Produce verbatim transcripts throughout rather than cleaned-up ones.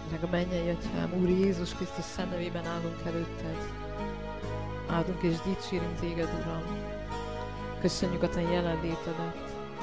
Meg a mennyei Atyám, Úr Jézus Krisztus szent nevében állunk előtted. Áldunk és dicsérünk téged, Uram. Köszönjük a te jelenlétedet.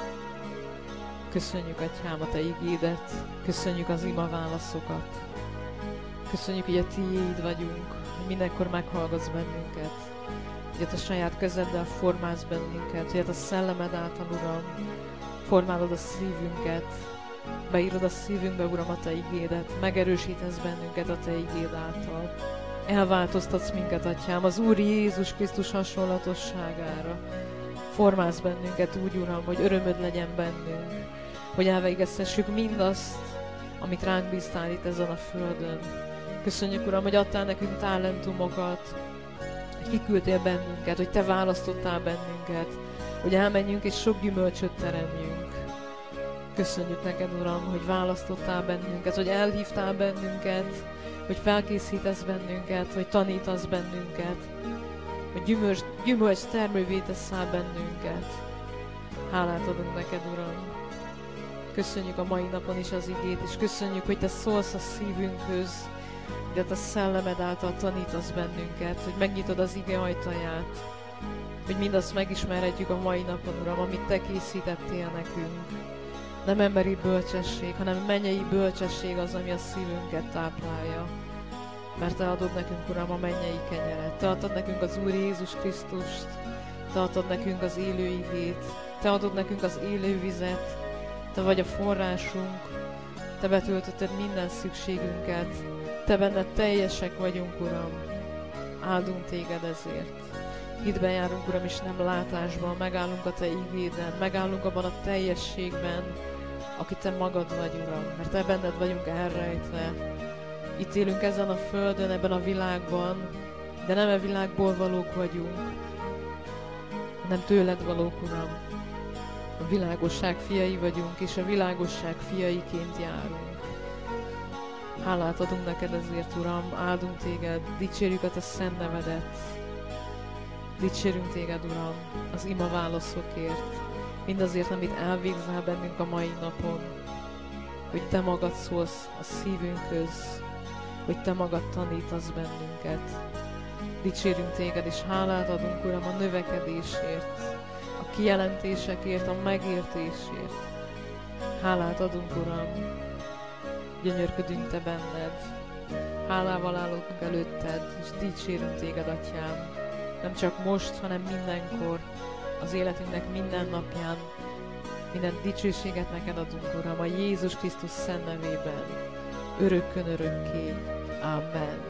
Köszönjük, Atyám, a te igédet. Köszönjük az ima válaszokat. Köszönjük, hogy a tiéd vagyunk, hogy mindenkor meghallgatsz bennünket. Hogy a te saját kezeddel formálsz bennünket, hogy a te szellemed által, Uram, formálod a szívünket. Beírod a szívünkbe, Uram, a te igédet, megerősítesz bennünket a te igéd által. Elváltoztatsz minket, Atyám, az Úr Jézus Krisztus hasonlatosságára. Formálsz bennünket úgy, Uram, hogy örömöd legyen bennünk, hogy elvégeztessük mindazt, amit ránk bíztál itt ezen a földön. Köszönjük, Uram, hogy adtál nekünk talentumokat, hogy kiküldtél bennünket, hogy te választottál bennünket, hogy elmenjünk és sok gyümölcsöt teremjünk. Köszönjük neked, Uram, hogy választottál bennünket, hogy elhívtál bennünket, hogy felkészítesz bennünket, hogy tanítasz bennünket, hogy gyümölcs, gyümölcs termővé teszel bennünket. Hálát adunk neked, Uram. Köszönjük a mai napon is az igét, és köszönjük, hogy te szólsz a szívünkhöz, hogy a te szellemed által tanítasz bennünket, hogy megnyitod az ige ajtaját, hogy mindazt megismerhetjük a mai napon, Uram, amit te készítettél nekünk. Nem emberi bölcsesség, hanem mennyei bölcsesség az, ami a szívünket táplálja. Mert te adod nekünk, Uram, a mennyei kenyeret. Te adod nekünk az Úr Jézus Krisztust. Te adod nekünk az élő igét. Te adod nekünk az élő vizet. Te vagy a forrásunk. Te betöltötted minden szükségünket. Te benned teljesek vagyunk, Uram. Áldunk téged ezért. Hitben járunk, Uram, és nem látásban. Megállunk a te igéden. Megállunk abban a teljességben, aki te magad vagy, Uram. Mert te benned vagyunk elrejtve. Itt élünk ezen a földön, ebben a világban, de nem e világból valók vagyunk, hanem tőled valók, Uram. A világosság fiai vagyunk, és a világosság fiaiként járunk. Hálát adunk neked ezért, Uram, áldunk téged, dicsérjük a te szent nevedet. Dicsérünk téged, Uram, az ima válaszokért, mindazért, amit elvégzel bennünk a mai napon, hogy te magad szólsz a szívünkhöz, hogy te magad tanítasz bennünket. Dicsérünk téged, és hálát adunk, Uram, a növekedésért, a kijelentésekért, a megértésért. Hálát adunk, Uram, gyönyörködünk te benned. Hálával állunk előtted, és dicsérünk téged, Atyám. Nem csak most, hanem mindenkor, az életünknek minden napján. Minden dicsőséget neked adunk, Uram, a Jézus Krisztus szent nevében, örökkön örökké. Amen.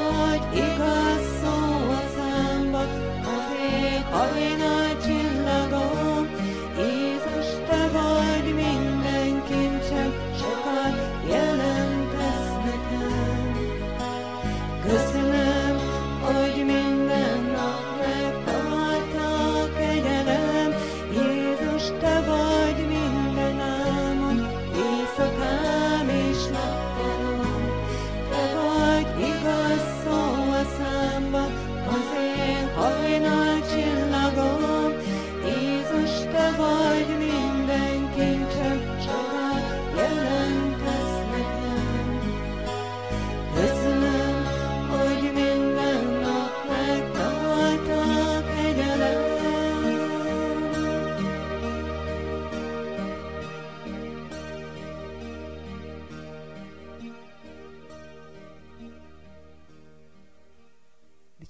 Hajnal csillag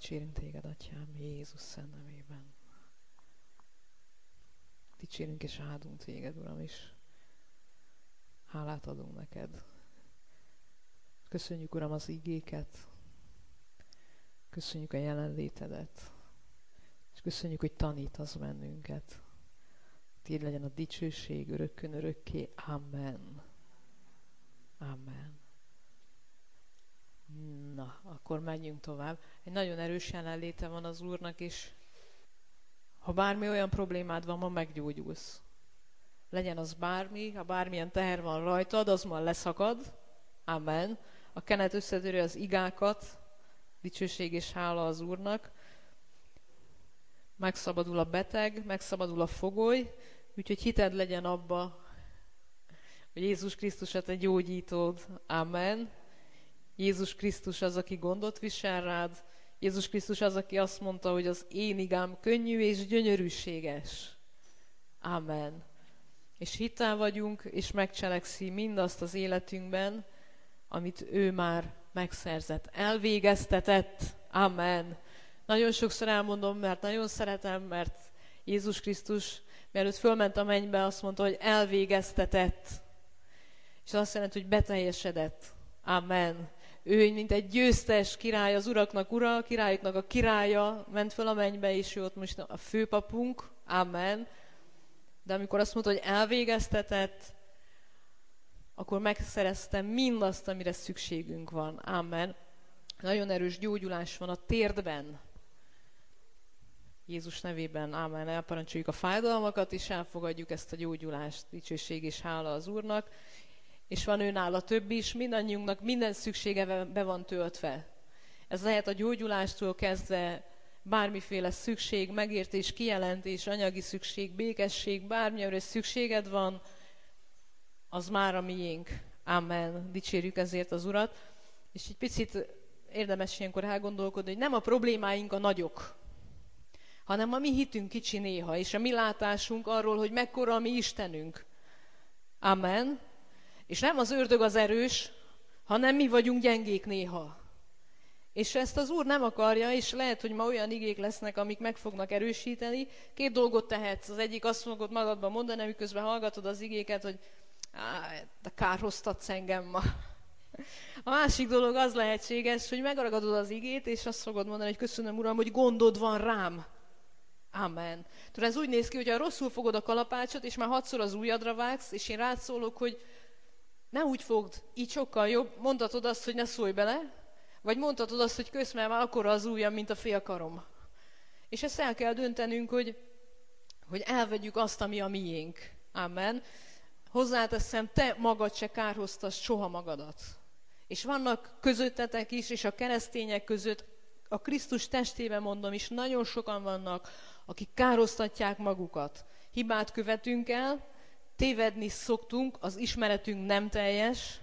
Dicsérünk téged, Atyám, Jézus szent nevében. Dicsérünk és áldunk téged, Uram, és hálát adunk neked. Köszönjük, Uram, az igéket, köszönjük a jelenlétedet, és köszönjük, hogy tanítasz bennünket. Tiéd legyen a dicsőség örökkön örökké. Amen. Amen. Na, akkor menjünk tovább. Egy nagyon erős jelenléte van az Úrnak, és ha bármi olyan problémád van, ma meggyógyulsz. Legyen az bármi, ha bármilyen teher van rajtad, az ma leszakad. Amen. A kenet összetörő az igákat, dicsőség és hála az Úrnak. Megszabadul a beteg, megszabadul a fogoly, úgyhogy hited legyen abba, hogy Jézus Krisztus a te gyógyítód. Amen. Jézus Krisztus az, aki gondot visel rád. Jézus Krisztus az, aki azt mondta, hogy az én igám könnyű és gyönyörűséges. Amen. És hittel vagyunk, és megcselekszi mindazt az életünkben, amit ő már megszerzett, elvégeztetett. Amen. Nagyon sokszor elmondom, mert nagyon szeretem, mert Jézus Krisztus, mielőtt fölment a mennybe, azt mondta, hogy elvégeztetett. És azt jelenti, hogy beteljesedett. Amen. Ő, mint egy győztes király, az uraknak ura, a királyoknak a királya, ment föl a mennybe, és ő ott most a főpapunk. Amen. De amikor azt mondta, hogy elvégeztetett, akkor megszereztem mindazt, amire szükségünk van. Amen. Nagyon erős gyógyulás van a térdben. Jézus nevében, ámen, elparancsoljuk a fájdalmakat, és elfogadjuk ezt a gyógyulást. Dicsőség és hála az Úrnak. És van ő nála több is, mindannyiunknak minden szüksége be van töltve. Ez lehet a gyógyulástól kezdve bármiféle szükség, megértés, kijelentés, anyagi szükség, békesség, bármilyenre szükséged van, az már a miénk. Amen. Dicsérjük ezért az Urat. És egy picit érdemes ilyenkor elgondolkodni, hogy nem a problémáink a nagyok, hanem a mi hitünk kicsi néha, és a mi látásunk arról, hogy mekkora a mi Istenünk. Amen. És nem az ördög az erős, hanem mi vagyunk gyengék néha. És ezt az Úr nem akarja, és lehet, hogy ma olyan igék lesznek, amik meg fognak erősíteni. Két dolgot tehetsz. Az egyik azt fogod magadban mondani, miközben hallgatod az igéket, hogy te kárhoztatsz engem ma. A másik dolog az lehetséges, hogy megragadod az igét, és azt fogod mondani, hogy köszönöm, Uram, hogy gondod van rám. Amen. Tudod, ez úgy néz ki, hogy ha rosszul fogod a kalapácsot, és már hatszor az ujjadra vágsz, és én rád szólok, hogy ne úgy fogd, így sokkal jobb, mondhatod azt, hogy ne szólj bele, vagy mondhatod azt, hogy kösz, mert már akkora az ujjam, mint a félkarom. És ezt el kell döntenünk, hogy, hogy elvegyük azt, ami a miénk. Amen. Hozzáteszem, te magad se kárhoztass soha magadat. És vannak közöttetek is, és a keresztények között, a Krisztus testében mondom is, nagyon sokan vannak, akik kárhoztatják magukat. Hibát követünk el, tévedni szoktunk, az ismeretünk nem teljes,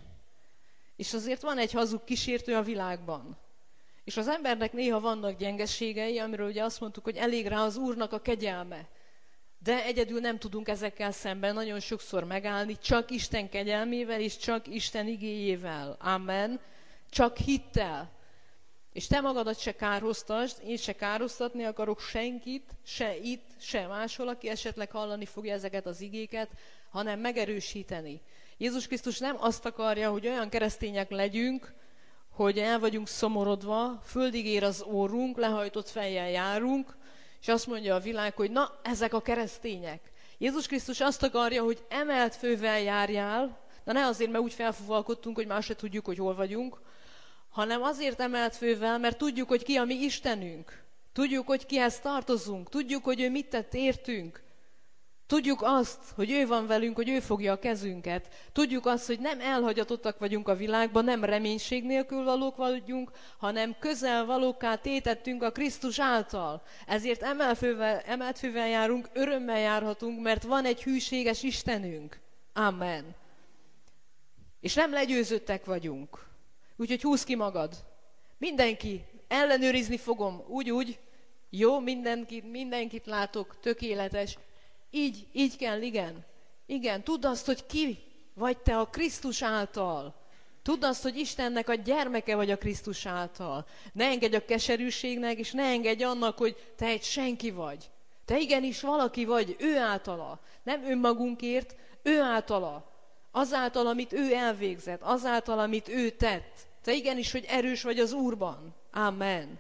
és azért van egy hazug kísértő a világban. És az embernek néha vannak gyengeségei, amiről ugye azt mondtuk, hogy elég rá az Úrnak a kegyelme. De egyedül nem tudunk ezekkel szemben nagyon sokszor megállni, csak Isten kegyelmével és csak Isten igéjével. Amen. Csak hittel. És te magadat se kárhoztasd, én se kárhoztatni akarok senkit, se itt, se máshol, aki esetleg hallani fogja ezeket az igéket, hanem megerősíteni. Jézus Krisztus nem azt akarja, hogy olyan keresztények legyünk, hogy el vagyunk szomorodva, földig ér az órunk, lehajtott fejjel járunk, és azt mondja a világ, hogy na, ezek a keresztények. Jézus Krisztus azt akarja, hogy emelt fővel járjál, de ne azért, mert úgy felfúvalkodtunk, hogy már se tudjuk, hogy hol vagyunk, hanem azért emelt fővel, mert tudjuk, hogy ki a mi Istenünk. Tudjuk, hogy kihez tartozunk. Tudjuk, hogy ő mit tett értünk. Tudjuk azt, hogy ő van velünk, hogy ő fogja a kezünket. Tudjuk azt, hogy nem elhagyatottak vagyunk a világban, nem reménység nélkül valók vagyunk, hanem közel valókká tétettünk a Krisztus által. Ezért emelt fővel, emelt fővel járunk, örömmel járhatunk, mert van egy hűséges Istenünk. Amen. És nem legyőzöttek vagyunk. Úgyhogy húzd ki magad. Mindenki, ellenőrizni fogom, úgy-úgy. Jó, mindenkit, mindenkit látok, tökéletes. Így, így kell, igen. Igen, tudd azt, hogy ki vagy te a Krisztus által. Tudd azt, hogy Istennek a gyermeke vagy a Krisztus által. Ne engedj a keserűségnek, és ne engedj annak, hogy te egy senki vagy. Te igenis valaki vagy, ő általa. Nem önmagunkért, ő általa. Azáltal, amit ő elvégzett, azáltal, amit ő tett. Te igenis, hogy erős vagy az Úrban. Amen.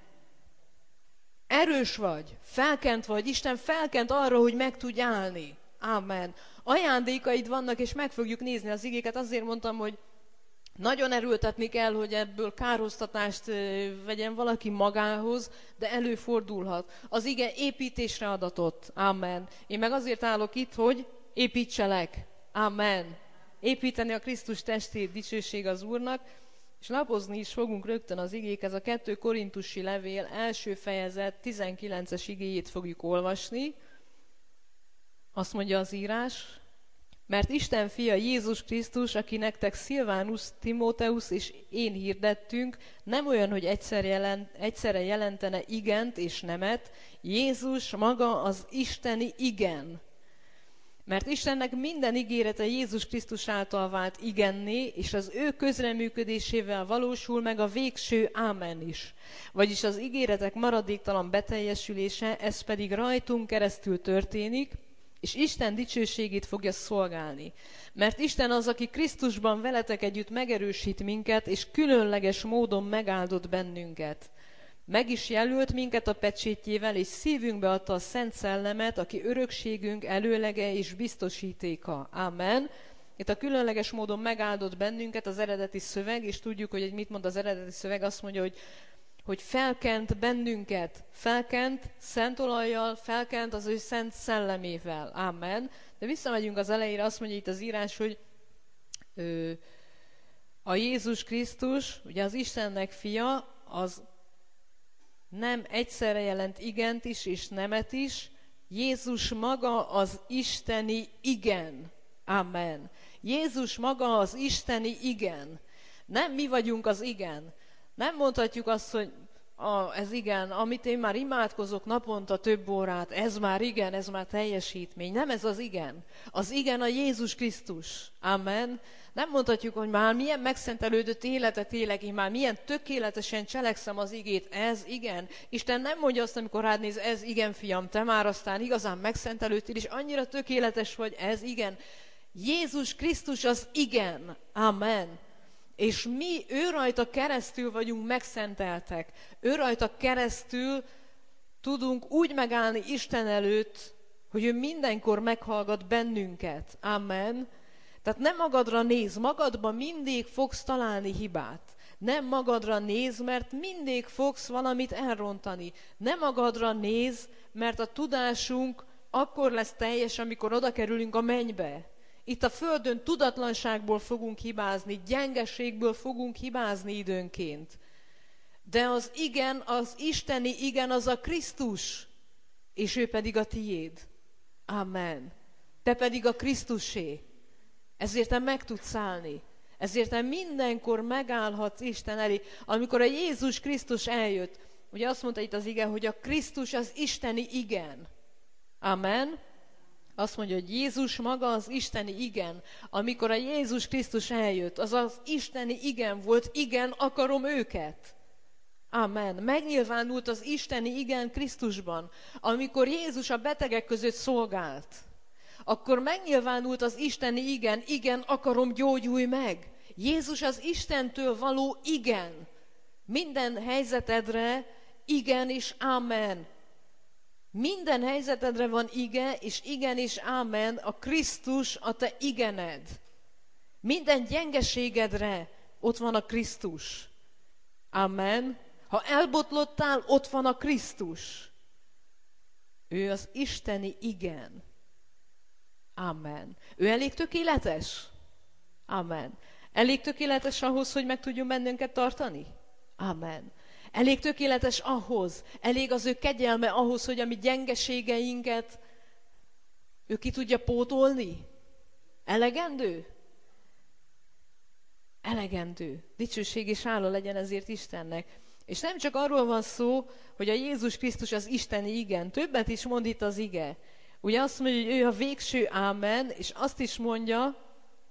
Erős vagy, felkent vagy, Isten felkent arra, hogy meg tudj állni. Amen. Ajándékaid vannak, és meg fogjuk nézni az igéket. Azért mondtam, hogy nagyon erőltetni kell, hogy ebből károsztatást vegyen valaki magához, de előfordulhat. Az ige építésre adatott. Amen. Én meg azért állok itt, hogy építselek. Amen. Építeni a Krisztus testét, dicsőség az Úrnak, és lapozni is fogunk rögtön az igék. Ez a kettő Korintusi levél első fejezet tizenkilences igéjét fogjuk olvasni. Azt mondja az írás: mert Isten fia Jézus Krisztus, aki nektek Szilvánusz, Timóteusz és én hirdettünk, nem olyan, hogy egyszer jelent, egyszerre jelentene igent és nemet. Jézus maga az isteni igen. Mert Istennek minden ígérete Jézus Krisztus által vált igenné, és az ő közreműködésével valósul meg a végső ámen is. Vagyis az ígéretek maradéktalan beteljesülése, ez pedig rajtunk keresztül történik, és Isten dicsőségét fogja szolgálni. Mert Isten az, aki Krisztusban veletek együtt megerősít minket, és különleges módon megáldott bennünket. Meg is jelölt minket a pecsétjével, és szívünkbe adta a Szent Szellemet, aki örökségünk előlege és biztosítéka. Amen. Itt a különleges módon megáldott bennünket az eredeti szöveg, és tudjuk, hogy mit mond az eredeti szöveg, azt mondja, hogy hogy felkent bennünket, felkent szent olajjal, felkent az ő szent szellemével. Amen. De visszamegyünk az elejére, azt mondja itt az írás, hogy ö, a Jézus Krisztus, ugye az Istennek fia, az nem egyszerre jelent igent is és nemet is. Jézus maga az isteni igen. Amen. Jézus maga az isteni igen. Nem mi vagyunk az igen. Nem mondhatjuk azt, hogy ah, ez igen, amit én már imádkozok naponta több órát, ez már igen, ez már teljesítmény. Nem ez az igen. Az igen a Jézus Krisztus. Amen. Nem mondhatjuk, hogy már milyen megszentelődött életet élek, én már milyen tökéletesen cselekszem az igét. Ez igen. Isten nem mondja azt, amikor rád néz, ez igen, fiam, te már aztán igazán megszentelődtél, és annyira tökéletes vagy, ez igen. Jézus Krisztus az igen. Amen. És mi ő rajta keresztül vagyunk megszenteltek. Ő rajta keresztül tudunk úgy megállni Isten előtt, hogy ő mindenkor meghallgat bennünket. Amen. Tehát nem magadra néz, magadban mindig fogsz találni hibát. Nem magadra néz, mert mindig fogsz valamit elrontani. Nem magadra néz, mert a tudásunk akkor lesz teljes, amikor oda kerülünk a mennybe. Itt a földön tudatlanságból fogunk hibázni, gyengeségből fogunk hibázni időnként. De az igen, az isteni igen, az a Krisztus, és ő pedig a tiéd. Amen. Te pedig a Krisztusé. Ezért te meg tudsz állni. Ezért te mindenkor megállhatsz Isten elé. Amikor a Jézus Krisztus eljött, ugye azt mondta itt az ige, hogy a Krisztus az isteni igen. Amen. Azt mondja, hogy Jézus maga az isteni igen. Amikor a Jézus Krisztus eljött, az az isteni igen volt, igen, akarom őket. Amen. Megnyilvánult az isteni igen Krisztusban. Amikor Jézus a betegek között szolgált, akkor megnyilvánult az isteni igen, igen, akarom, gyógyulj meg. Jézus az Istentől való igen. Minden helyzetedre igen és amen. Minden helyzetedre van ige, és igen és ámen, a Krisztus a te igened. Minden gyengeségedre ott van a Krisztus. Amen. Ha elbotlottál, ott van a Krisztus. Ő az isteni igen. Amen. Ő elég tökéletes? Amen. Elég tökéletes ahhoz, hogy meg tudjon bennünket tartani? Amen. Elég tökéletes ahhoz, elég az ő kegyelme ahhoz, hogy a mi gyengeségeinket ő ki tudja pótolni? Elegendő? Elegendő. Dicsőség és hála legyen ezért Istennek. És nem csak arról van szó, hogy a Jézus Krisztus az isteni igen, többet is mond itt az ige. Ugye azt mondja, hogy ő a végső ámen, és azt is mondja,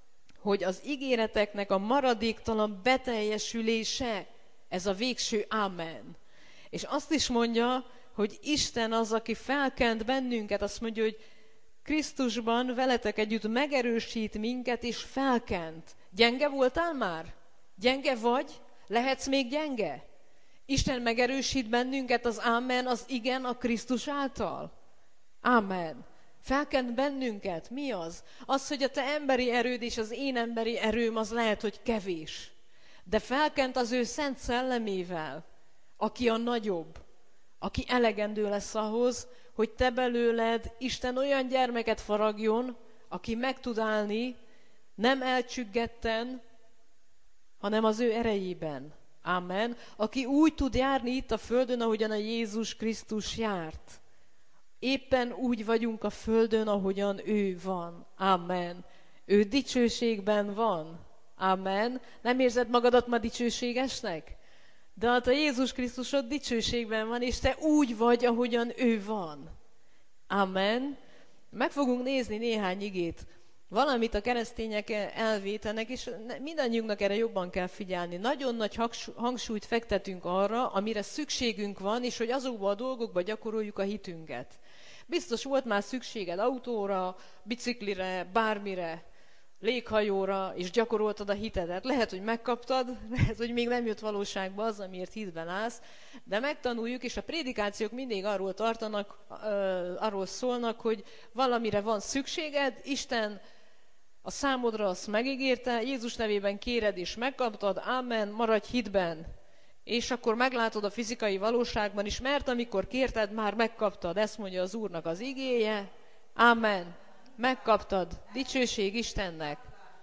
hogy az ígéreteknek a maradéktalan beteljesülése, ez a végső ámen. És azt is mondja, hogy Isten az, aki felkent bennünket, azt mondja, hogy Krisztusban veletek együtt megerősít minket, és felkent. Gyenge voltál már? Gyenge vagy? Lehetsz még gyenge? Isten megerősít bennünket, az ámen, az igen a Krisztus által. Ámen. Felkent bennünket. Mi az? Az, hogy a te emberi erőd és az én emberi erőm az lehet, hogy kevés. De felkent az ő szent szellemével, aki a nagyobb, aki elegendő lesz ahhoz, hogy te belőled Isten olyan gyermeket faragjon, aki meg tud állni, nem elcsüggetten, hanem az ő erejében. Amen. Aki úgy tud járni itt a földön, ahogyan a Jézus Krisztus járt. Éppen úgy vagyunk a földön, ahogyan ő van. Amen. Ő dicsőségben van. Amen. Nem érzed magadat ma dicsőségesnek? De hát a Jézus Krisztusod dicsőségben van, és te úgy vagy, ahogyan ő van. Amen. Meg fogunk nézni néhány igét. Valamit a keresztények elvétenek, és mindannyiunknak erre jobban kell figyelni. Nagyon nagy hangsúlyt fektetünk arra, amire szükségünk van, és hogy azokba a dolgokba gyakoroljuk a hitünket. Biztos volt már szükséged autóra, biciklire, bármire, léghajóra, és gyakoroltad a hitedet. Lehet, hogy megkaptad, lehet, hogy még nem jött valóságba az, amiért hitben állsz, de megtanuljuk, és a prédikációk mindig arról tartanak, arról szólnak, hogy valamire van szükséged, Isten a számodra azt megígérte, Jézus nevében kéred és megkaptad, ámen, maradj hitben. És akkor meglátod a fizikai valóságban is, mert amikor kérted, már megkaptad. Ezt mondja az Úrnak az igéje. Ámen. Megkaptad. Dicsőség Istennek.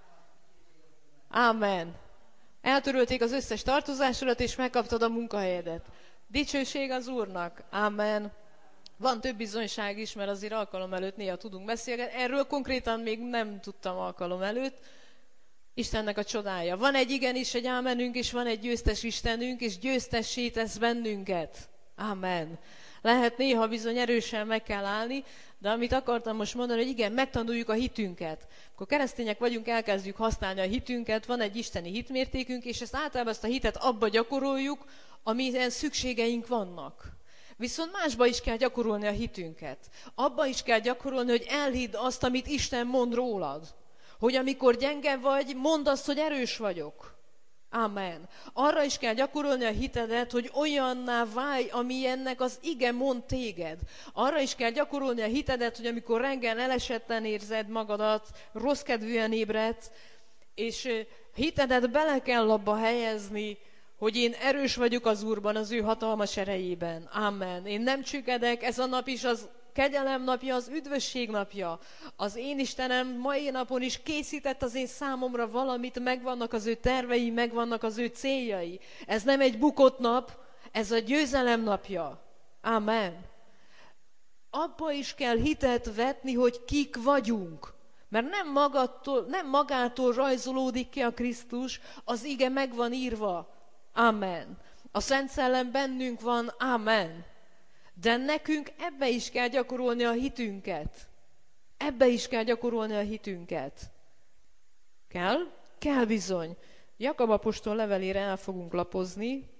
Ámen. Eltörölték az összes tartozásodat, és megkaptad a munkahelyedet. Dicsőség az Úrnak. Ámen. Van több bizonyság is, mert azért alkalom előtt néha tudunk beszélgetni. Erről konkrétan még nem tudtam alkalom előtt. Istennek a csodája. Van egy igenis, egy ámenünk, és van egy győztes Istenünk, és győztessé tesz bennünket. Ámen. Lehet néha bizony erősen meg kell állni, de amit akartam most mondani, hogy igen, megtanuljuk a hitünket. Akkor keresztények vagyunk, elkezdjük használni a hitünket, van egy isteni hitmértékünk, és ezt általában ezt a hitet abba gyakoroljuk, amilyen szükségeink vannak. Viszont másba is kell gyakorolni a hitünket. Abba is kell gyakorolni, hogy elhidd azt, amit Isten mond rólad. Hogy amikor gyenge vagy, mondd azt, hogy erős vagyok. Amen. Arra is kell gyakorolni a hitedet, hogy olyanná válj, amilyennek az ige mond téged. Arra is kell gyakorolni a hitedet, hogy amikor reggel elesetten érzed magadat, rossz kedvűen ébredsz, és hitedet bele kell abba helyezni, hogy én erős vagyok az Úrban, az ő hatalmas erejében. Amen. Én nem csüggedek, ez a nap is az kegyelem napja, az üdvösség napja. Az én Istenem mai napon is készített az én számomra valamit, megvannak az ő tervei, megvannak az ő céljai. Ez nem egy bukott nap, ez a győzelem napja. Amen. Abba is kell hitet vetni, hogy kik vagyunk. Mert nem, magadtól, nem magától rajzolódik ki a Krisztus, az ige meg van írva. Amen. A Szent Szellem bennünk van. Amen. De nekünk ebbe is kell gyakorolni a hitünket. Ebbe is kell gyakorolni a hitünket. Kell? Kell bizony. Jakab apostol levelére el fogunk lapozni,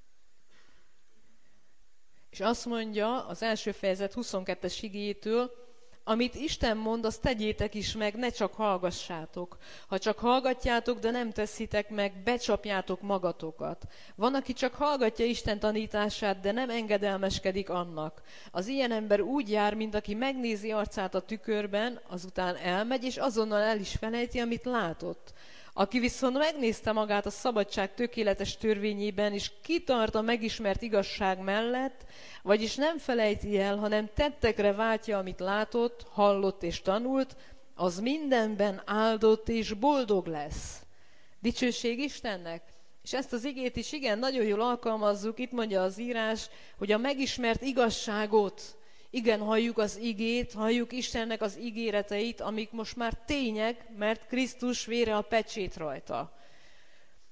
és azt mondja az első fejezet huszonkettes igéjétől, amit Isten mond, azt tegyétek is meg, ne csak hallgassátok. Ha csak hallgatjátok, de nem teszitek meg, becsapjátok magatokat. Van, aki csak hallgatja Isten tanítását, de nem engedelmeskedik annak. Az ilyen ember úgy jár, mint aki megnézi arcát a tükörben, azután elmegy, és azonnal el is felejti, amit látott. Aki viszont megnézte magát a szabadság tökéletes törvényében, és kitart a megismert igazság mellett, vagyis nem felejti el, hanem tettekre váltja, amit látott, hallott és tanult, az mindenben áldott és boldog lesz. Dicsőség Istennek! És ezt az igét is igen, nagyon jól alkalmazzuk, itt mondja az írás, hogy a megismert igazságot, igen, halljuk az igét, halljuk Istennek az ígéreteit, amik most már tények, mert Krisztus vére a pecsét rajta.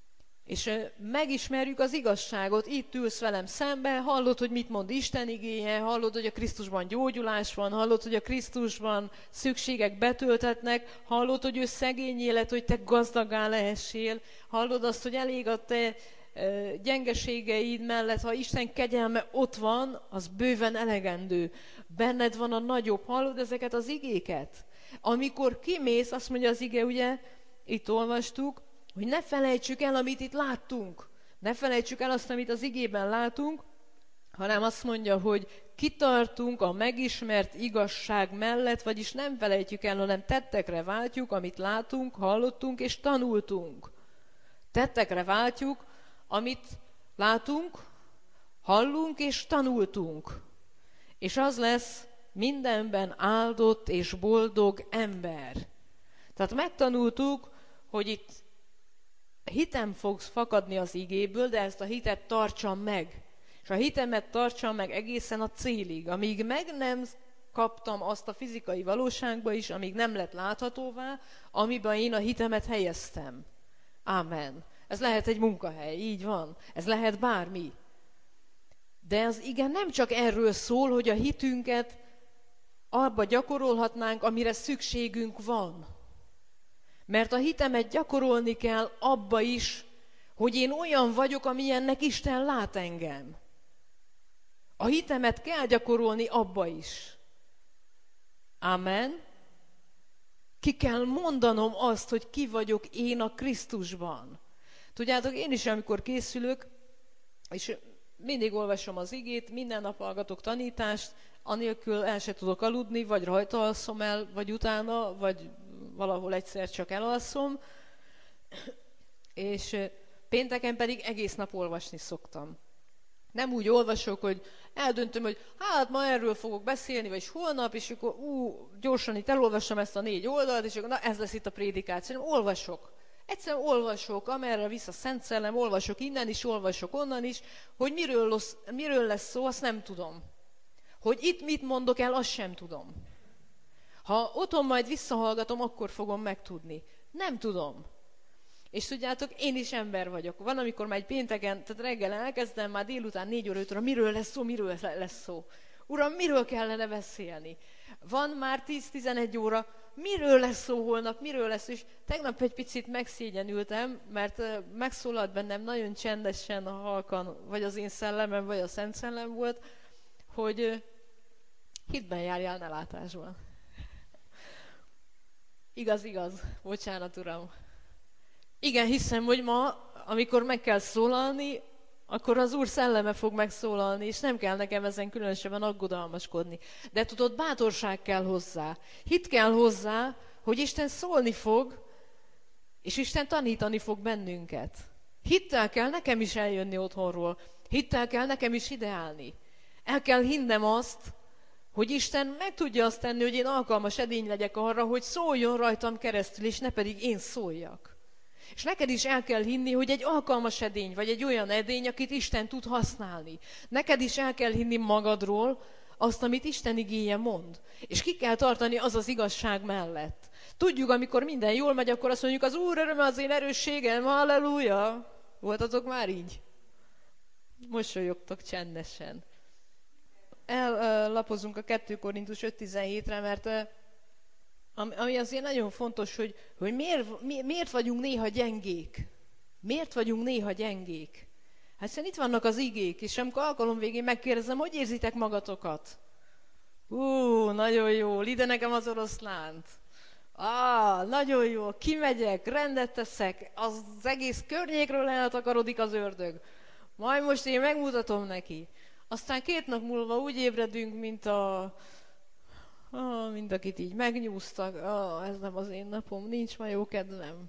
És megismerjük az igazságot, itt ülsz velem szemben, hallod, hogy mit mond Isten igéje, hallod, hogy a Krisztusban gyógyulás van, hallod, hogy a Krisztusban szükségek betöltetnek, hallod, hogy ő szegény élet, hogy te gazdaggá lehessél, hallod azt, hogy elég a te e, gyengeségeid mellett, ha Isten kegyelme ott van, az bőven elegendő. Benned van a nagyobb, hallod ezeket az igéket? Amikor kimész, azt mondja az ige, ugye, itt olvastuk, hogy ne felejtsük el, amit itt láttunk. Ne felejtsük el azt, amit az igében látunk, hanem azt mondja, hogy kitartunk a megismert igazság mellett, vagyis nem felejtjük el, hanem tettekre váltjuk, amit látunk, hallottunk és tanultunk. Tettekre váltjuk, amit látunk, hallunk és tanultunk. És az lesz mindenben áldott és boldog ember. Tehát megtanultuk, hogy itt hitem fog fakadni az igéből, de ezt a hitet tartsam meg. És a hitemet tartsam meg egészen a célig, amíg meg nem kaptam azt a fizikai valóságba is, amíg nem lett láthatóvá, amiben én a hitemet helyeztem. Ámen. Ez lehet egy munkahely, így van. Ez lehet bármi. De az igen nem csak erről szól, hogy a hitünket abba gyakorolhatnánk, amire szükségünk van. Mert a hitemet gyakorolni kell abba is, hogy én olyan vagyok, amilyennek Isten lát engem. A hitemet kell gyakorolni abba is. Amen. Ki kell mondanom azt, hogy ki vagyok én a Krisztusban. Tudjátok, én is, amikor készülök, és mindig olvasom az igét, minden nap hallgatok tanítást, anélkül el se tudok aludni, vagy rajta alszom el, vagy utána, vagy valahol egyszer csak elalszom, és pénteken pedig egész nap olvasni szoktam. Nem úgy olvasok, hogy eldöntöm, hogy hát ma erről fogok beszélni, vagy holnap, és akkor ú, gyorsan itt elolvasom ezt a négy oldalt, és akkor na ez lesz itt a prédikáció. Nem, olvasok. Egyszerűen olvasok, amerre visz a Szent Szellem, olvasok innen is, olvasok onnan is, hogy miről lesz, miről lesz szó, azt nem tudom. Hogy itt mit mondok el, azt sem tudom. Ha otthon majd visszahallgatom, akkor fogom megtudni. Nem tudom. És tudjátok, én is ember vagyok. Van, amikor már egy pénteken, tehát reggel elkezdem, már délután négy óra, öt óra, miről lesz szó, miről lesz szó. Uram, miről kellene beszélni? Van már tíz-tizenegy óra, miről lesz szó holnap, miről lesz, és tegnap egy picit megszégyenültem, mert megszólalt bennem nagyon csendesen, halkan, vagy az én szellemem, vagy a Szent Szellem volt, hogy hitben járjál, ne látásban. Igaz, igaz. Bocsánat, Uram. Igen, hiszem, hogy ma, amikor meg kell szólalni, akkor az Úr szelleme fog megszólalni, és nem kell nekem ezen különösebben aggodalmaskodni. De tudod, bátorság kell hozzá. Hit kell hozzá, hogy Isten szólni fog, és Isten tanítani fog bennünket. Hittel kell nekem is eljönni otthonról. Hittel kell nekem is ideálni. El kell hinnem azt, hogy Isten meg tudja azt tenni, hogy én alkalmas edény legyek arra, hogy szóljon rajtam keresztül, és ne pedig én szóljak. És neked is el kell hinni, hogy egy alkalmas edény, vagy egy olyan edény, akit Isten tud használni. Neked is el kell hinni magadról azt, amit Isten igéje mond. És ki kell tartani az az igazság mellett. Tudjuk, amikor minden jól megy, akkor azt mondjuk, az Úr öröme az én erősségem, halleluja! Voltatok már így? Mosolyogtok csendesen. Ellapozunk a kettő Korintus öt tizenhétre, mert ami azért nagyon fontos, hogy, hogy miért, miért vagyunk néha gyengék. Miért vagyunk néha gyengék? Hát hiszen itt vannak az igék, és amikor alkalom végén megkérdezem, hogy érzitek magatokat? Ú, nagyon jó, ide nekem az oroszlánt. Á, nagyon jó, kimegyek, rendet teszek, az egész környékről eltakarodik az ördög. Majd most én megmutatom neki. Aztán két nap múlva úgy ébredünk, mint a... Ah, mind akit így megnyúztak, ah, ez nem az én napom, nincs ma jó kedvem.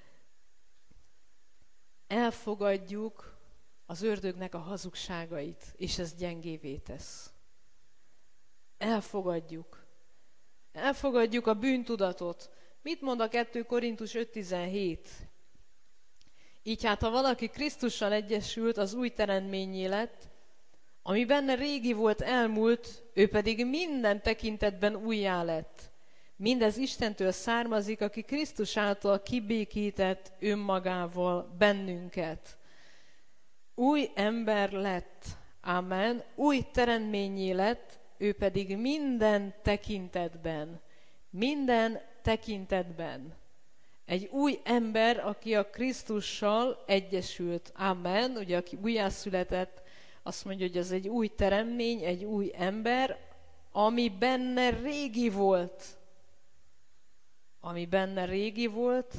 Elfogadjuk az ördögnek a hazugságait, és ez gyengévé tesz. Elfogadjuk. Elfogadjuk a bűntudatot. Mit mond a kettő Korintus öt tizenhét? Így hát, ha valaki Krisztussal egyesült, az új teremtménnyé lett, ami benne régi volt, elmúlt, ő pedig minden tekintetben újjá lett. Mindez Istentől származik, aki Krisztus által kibékített önmagával bennünket. Új ember lett, amen, új teremményé lett, ő pedig minden tekintetben, minden tekintetben. Egy új ember, aki a Krisztussal egyesült, amen, ugye aki újjászületett, azt mondja, hogy ez egy új teremmény, egy új ember, ami benne régi volt. Ami benne régi volt,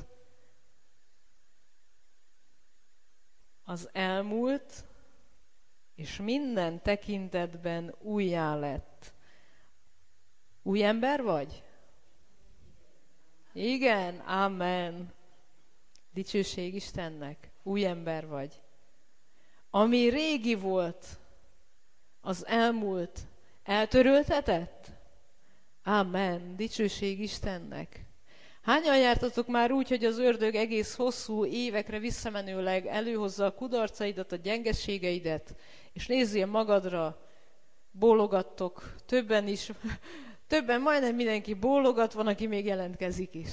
az elmúlt, és minden tekintetben újjá lett. Új ember vagy? Igen, amen. Dicsőség Istennek. Új ember vagy. Ami régi volt, az elmúlt, eltöröltetett? Amen. Dicsőség Istennek. Hányan jártatok már úgy, hogy az ördög egész hosszú évekre visszamenőleg előhozza a kudarcaidat, a gyengeségeidet, és nézzél magadra, bólogattok, többen is, többen majdnem mindenki bólogat, van, aki még jelentkezik is.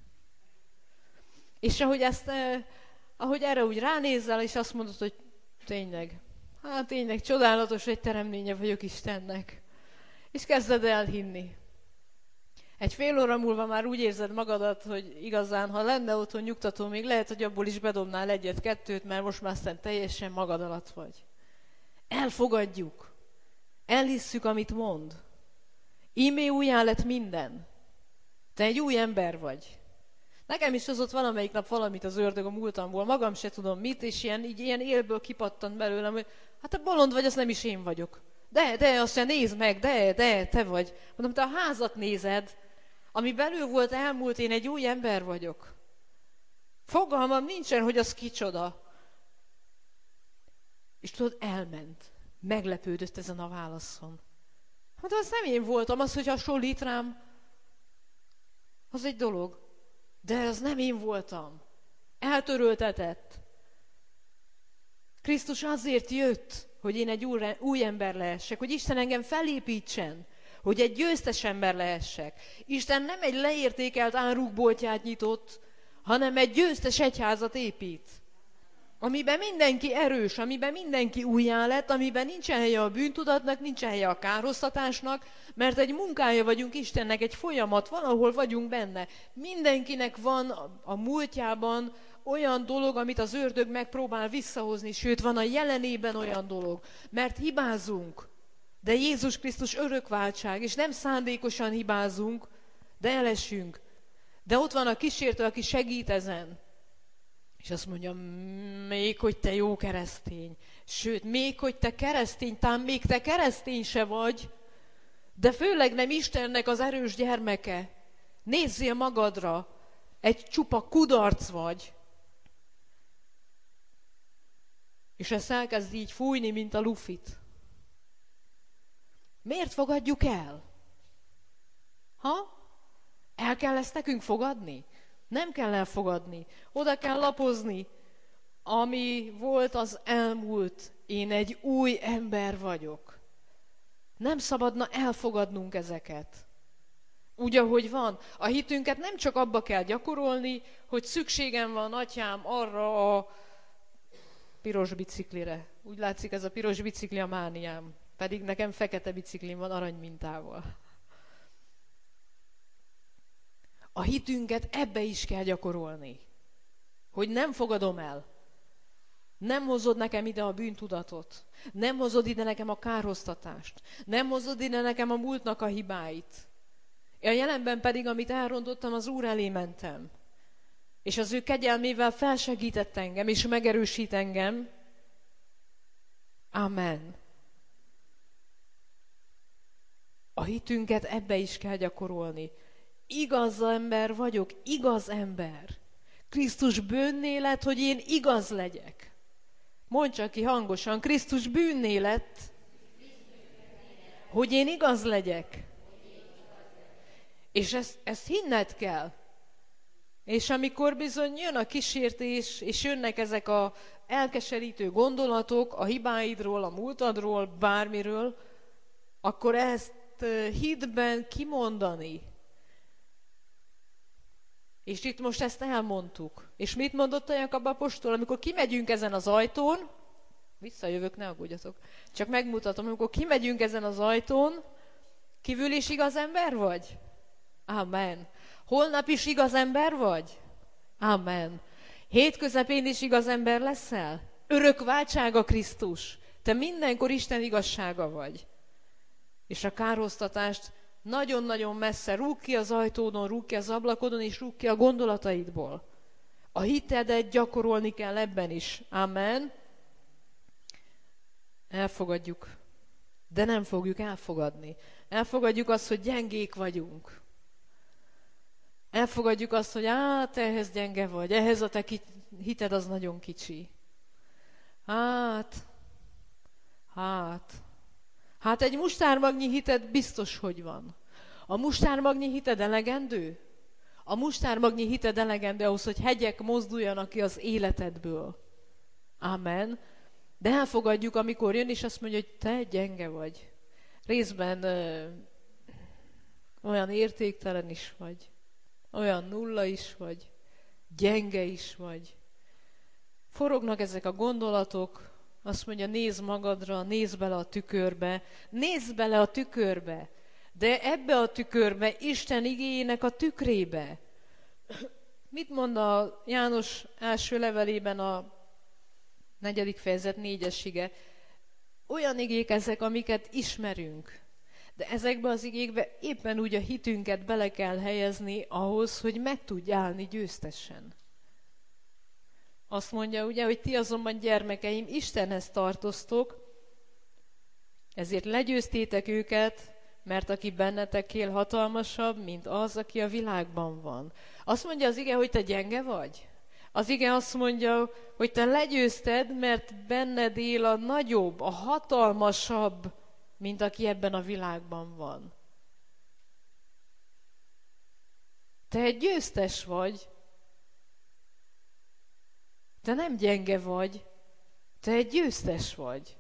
És ahogy, ezt, eh, ahogy erre úgy ránézel, és azt mondod, hogy tényleg, hát tényleg csodálatos, egy teremtménye vagyok Istennek. És kezded el hinni. Egy fél óra múlva már úgy érzed magadat, hogy igazán, ha lenne otthon nyugtató, még lehet, hogy abból is bedobnál egyet-kettőt, mert most már aztán teljesen magad alatt vagy. Elfogadjuk. Elhisszük, amit mond. Ímé újjá lett minden. Te egy új ember vagy. Nekem is hozott valamelyik nap valamit az ördög a múltamból, magam se tudom mit, és ilyen, így, ilyen élből kipattant belőlem, hogy hát te bolond vagy, az nem is én vagyok. De, de, azt mondja, nézd meg, de, de, te vagy. Mondom, te a házat nézed, ami belül volt elmúlt, én egy új ember vagyok. Fogalmam nincsen, hogy az kicsoda. És tudod, elment. Meglepődött ezen a válaszon. Hát az nem én voltam, az, hogy hasonlít rám, az egy dolog. De az nem én voltam. Eltöröltetett. Krisztus azért jött, hogy én egy új, új ember lehessek, hogy Isten engem felépítsen, hogy egy győztes ember lehessek. Isten nem egy leértékelt árukboltját nyitott, hanem egy győztes egyházat épít. Amiben mindenki erős, amiben mindenki újjá lett, amiben nincsen helye a bűntudatnak, nincsen helye a károsztatásnak, mert egy munkája vagyunk Istennek, egy folyamat, valahol vagyunk benne. Mindenkinek van a múltjában olyan dolog, amit az ördög megpróbál visszahozni, sőt, van a jelenében olyan dolog, mert hibázunk. De Jézus Krisztus örökváltság, és nem szándékosan hibázunk, de elesünk. De ott van a kísértő, aki segít ezen. És azt mondja, még hogy te jó keresztény. Sőt, még hogy te keresztény, tám még te keresztény se vagy, de főleg nem Istennek az erős gyermeke. Nézzél magadra, egy csupa kudarc vagy. És ezt elkezd így fújni, mint a lufit. Miért fogadjuk el? Ha? El kell ezt nekünk fogadni? Nem kell elfogadni. Oda kell lapozni. Ami volt, az elmúlt. Én egy új ember vagyok. Nem szabadna elfogadnunk ezeket. Úgy, ahogy van. A hitünket nem csak abba kell gyakorolni, hogy szükségem van, atyám, arra a piros biciklire. Úgy látszik, ez a piros bicikli a mániám. Pedig nekem fekete biciklim van arany mintával. A hitünket ebbe is kell gyakorolni. Hogy nem fogadom el. Nem hozod nekem ide a bűntudatot. Nem hozod ide nekem a kárhoztatást. Nem hozod ide nekem a múltnak a hibáit. A jelenben pedig, amit elrontottam, az Úr elé mentem. És az ő kegyelmével felsegített engem, és megerősít engem. Amen. A hitünket ebbe is kell gyakorolni. Igaz ember vagyok, igaz ember. Krisztus bűnné lett, hogy én igaz legyek. Mondj csak ki hangosan, Krisztus bűnné lett, hogy én igaz legyek. És ezt, ezt hinned kell. És amikor bizony jön a kísértés, és jönnek ezek a elkeserítő gondolatok a hibáidról, a múltadról, bármiről, akkor ezt hitben kimondani, És itt most ezt elmondtuk. És mit mondott a Jakab apostol? Amikor kimegyünk ezen az ajtón, visszajövök, ne aggódjatok, csak megmutatom, amikor kimegyünk ezen az ajtón, kívül is igaz ember vagy? Amen. Holnap is igaz ember vagy? Amen. Hétközepén is igaz ember leszel? Örök váltsága Krisztus. Te mindenkor Isten igazsága vagy. És a károsztatást nagyon-nagyon messze rúg ki az ajtódon, rúg ki az ablakodon, és rúg ki a gondolataidból. A hitedet gyakorolni kell ebben is. Amen. Elfogadjuk, de nem fogjuk elfogadni. Elfogadjuk azt, hogy gyengék vagyunk. Elfogadjuk azt, hogy á, te ehhez gyenge vagy, ehhez a te hited az nagyon kicsi. Hát, hát, hát egy mustármagnyi hited biztos, hogy van. A mustármagnyi hited elegendő? A mustármagnyi hited elegendő ahhoz, hogy hegyek mozduljanak ki az életedből. Amen. De elfogadjuk, amikor jön, és azt mondja, hogy te gyenge vagy. Részben ö, olyan értéktelen is vagy. Olyan nulla is vagy. Gyenge is vagy. Forognak ezek a gondolatok. Azt mondja, nézd magadra, nézd bele a tükörbe. Nézd bele a tükörbe. De ebbe a tükörbe, Isten igéjének a tükrébe. Mit mond a János első levelében a negyedik fejezet négyes ige? Olyan igék ezek, amiket ismerünk. De ezekbe az igékbe éppen úgy a hitünket bele kell helyezni ahhoz, hogy meg tudj állni győztesen. Azt mondja ugye, hogy ti azonban gyermekeim, Istenhez tartoztok, ezért legyőztétek őket, mert aki bennetek él hatalmasabb, mint az, aki a világban van. Azt mondja az ige, hogy te gyenge vagy. Az ige azt mondja, hogy te legyőzted, mert benned él a nagyobb, a hatalmasabb, mint aki ebben a világban van. Te egy győztes vagy. Te nem gyenge vagy. Te egy győztes vagy.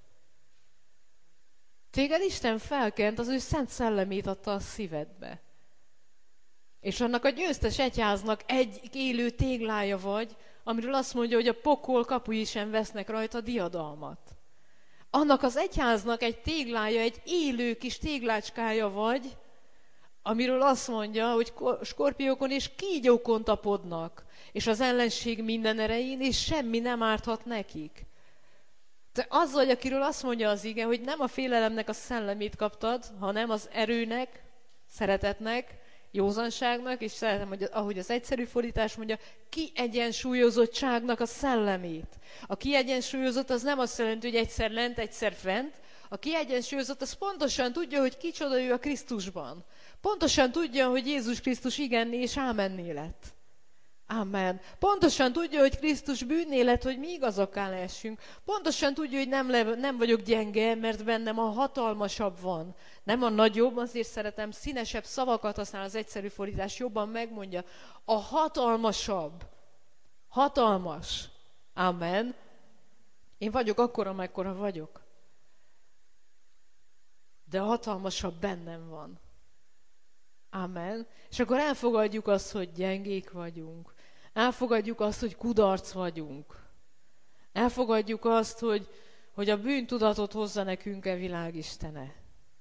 Téged Isten felkent, az ő szent szellemét adta a szívedbe. És annak a győztes egyháznak egy élő téglája vagy, amiről azt mondja, hogy a pokol kapui sem vesznek rajta diadalmat. Annak az egyháznak egy téglája, egy élő kis téglácskája vagy, amiről azt mondja, hogy skorpiókon és kígyókon tapodnak, és az ellenség minden erején, és semmi nem árthat nekik. Te az vagy, akiről azt mondja az ige, hogy nem a félelemnek a szellemét kaptad, hanem az erőnek, szeretetnek, józanságnak, és szeretem, hogy ahogy az egyszerű fordítás mondja, kiegyensúlyozottságnak a szellemét. A kiegyensúlyozott az nem azt jelenti, hogy egyszer lent, egyszer fent. A kiegyensúlyozott az pontosan tudja, hogy kicsoda ő a Krisztusban. Pontosan tudja, hogy Jézus Krisztus igenné és ámenné lett. Amen. Pontosan tudja, hogy Krisztus bűnné lett, hogy mi igazakká lehessünk. Pontosan tudja, hogy nem, le, nem vagyok gyenge, mert bennem a hatalmasabb van. Nem a nagyobb, azért szeretem, színesebb szavakat használ az egyszerű fordítás, jobban megmondja. A hatalmasabb. Hatalmas. Amen. Én vagyok akkora, amekkora vagyok. De a hatalmasabb bennem van. Amen. És akkor elfogadjuk azt, hogy gyengék vagyunk. Elfogadjuk azt, hogy kudarc vagyunk. Elfogadjuk azt, hogy, hogy a bűntudatot hozza nekünk a világ istene.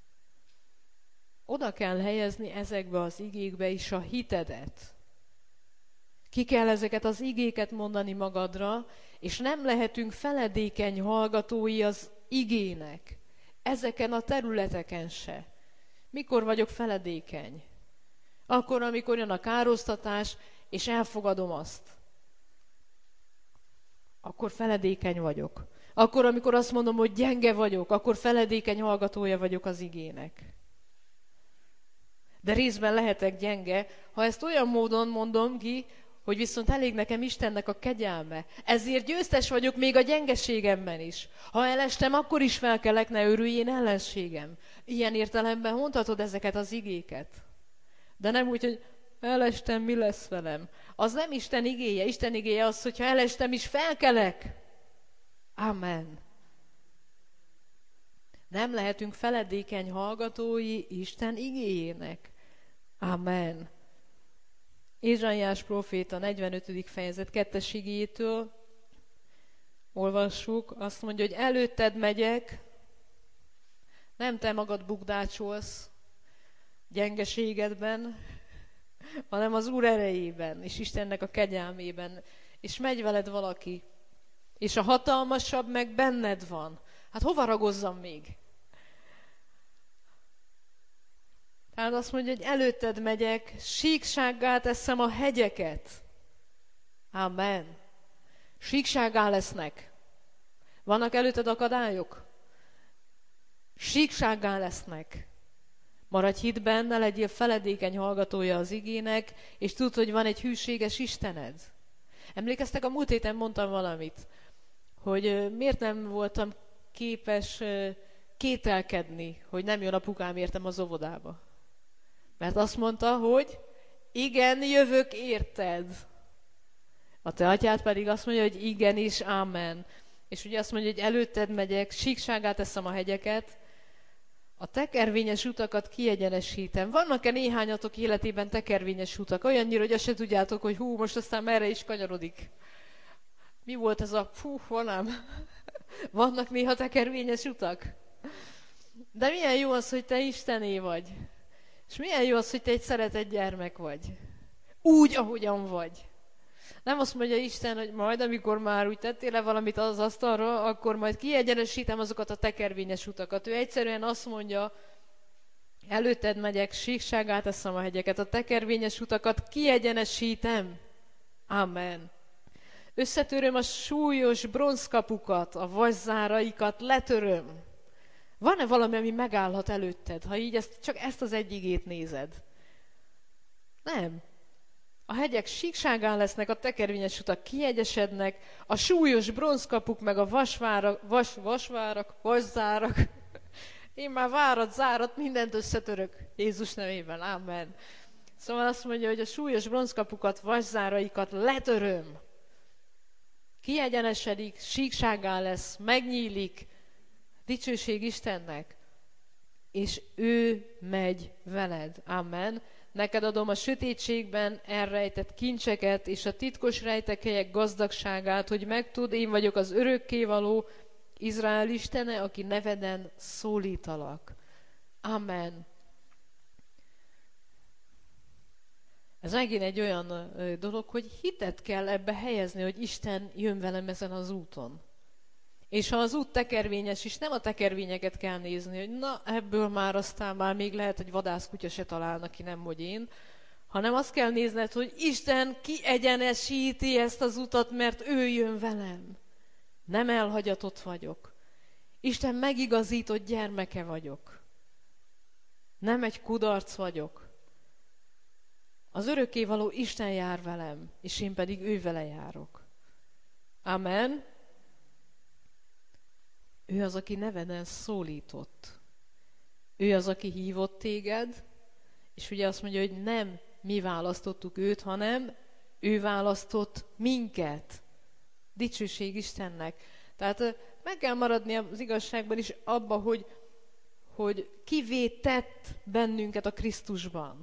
Oda kell helyezni ezekbe az igékbe is a hitedet. Ki kell ezeket az igéket mondani magadra, és nem lehetünk feledékeny hallgatói az igének. Ezeken a területeken se. Mikor vagyok feledékeny? Akkor, amikor jön a károsztatás, és elfogadom azt. Akkor feledékeny vagyok. Akkor, amikor azt mondom, hogy gyenge vagyok, akkor feledékeny hallgatója vagyok az igének. De részben lehetek gyenge, ha ezt olyan módon mondom ki, hogy viszont elég nekem Istennek a kegyelme. Ezért győztes vagyok még a gyengeségemben is. Ha elestem, akkor is felkelek, ne örüljén ellenségem. Ilyen értelemben mondhatod ezeket az igéket. De nem úgy, hogy elestem, mi lesz velem. Az nem Isten igéje. Isten igéje az, hogyha elestem is, felkelek. Amen. Nem lehetünk feledékeny hallgatói Isten igéjének. Amen. Ézsaiás próféta negyvenötödik fejezet kettes igéjétől olvassuk, azt mondja, hogy előtted megyek, nem te magad bukdácsolsz gyengeségedben, hanem az Úr erejében, és Istennek a kegyelmében, és megy veled valaki, és a hatalmasabb meg benned van. Hát hova ragozzam még? Tehát azt mondja, hogy előtted megyek, síksággá teszem a hegyeket. Amen. Síksággá lesznek. Vannak előtted akadályok? Síksággá lesznek. Maradj hitben, ne legyél feledékeny hallgatója az igének, és tudd, hogy van egy hűséges Istened. Emlékeztek, a múlt héten mondtam valamit, hogy miért nem voltam képes kételkedni, hogy nem jön apukám értem az óvodába. Mert azt mondta, hogy igen, jövök érted. A te atyád pedig azt mondja, hogy igenis, ámen. És ugye azt mondja, hogy előtted megyek, síksággá teszem a hegyeket, a tekervényes utakat kiegyenesítem. Vannak-e néhányatok életében tekervényes utak? Olyannyira, hogy azt se tudjátok, hogy hú, most aztán merre is kanyarodik. Mi volt ez a fú, honám? Vannak néha tekervényes utak? De milyen jó az, hogy te Istené vagy. És milyen jó az, hogy te egy szeretett gyermek vagy. Úgy, ahogyan vagy. Nem azt mondja Isten, hogy majd, amikor már úgy tettél le valamit az asztalra, akkor majd kiegyenesítem azokat a tekervényes utakat. Ő egyszerűen azt mondja, előtted megyek, síksággá teszem a hegyeket, a tekervényes utakat kiegyenesítem. Amen. Összetöröm a súlyos bronzkapukat, a vaszzáraikat letöröm. Van-e valami, ami megállhat előtted, ha így ezt, csak ezt az egy igét nézed? Nem. A hegyek síkságán lesznek, a tekervényes utak kiegyesednek, a súlyos bronzkapuk meg a vasvárak, vas, vasvárak, vaszárak. Én már várat, zárat, mindent összetörök. Jézus nevében, ámen. Szóval azt mondja, hogy a súlyos bronzkapukat, vasszáraikat letöröm. Kiegyenesedik, síkságán lesz, megnyílik, dicsőség Istennek, és ő megy veled. Amen. Neked adom a sötétségben elrejtett kincseket, és a titkos rejtekhelyek gazdagságát, hogy megtudd, én vagyok az örökkévaló Izrael Istene, aki neveden szólítalak. Amen. Ez megint egy olyan dolog, hogy hitet kell ebbe helyezni, hogy Isten jön velem ezen az úton. És ha az út tekervényes is, nem a tekervényeket kell nézni, hogy na, ebből már aztán már még lehet, hogy vadászkutya se találna ki, nem hogy én, hanem azt kell nézned, hogy Isten kiegyenesíti ezt az utat, mert ő jön velem. Nem elhagyatott vagyok. Isten megigazított gyermeke vagyok. Nem egy kudarc vagyok. Az örökkévaló Isten jár velem, és én pedig ő vele járok. Amen. Ő az, aki neveden szólított. Ő az, aki hívott téged, és ugye azt mondja, hogy nem mi választottuk őt, hanem ő választott minket. Dicsőség Istennek. Tehát meg kell maradni az igazságban is abba, hogy, hogy kivé tett bennünket a Krisztusban.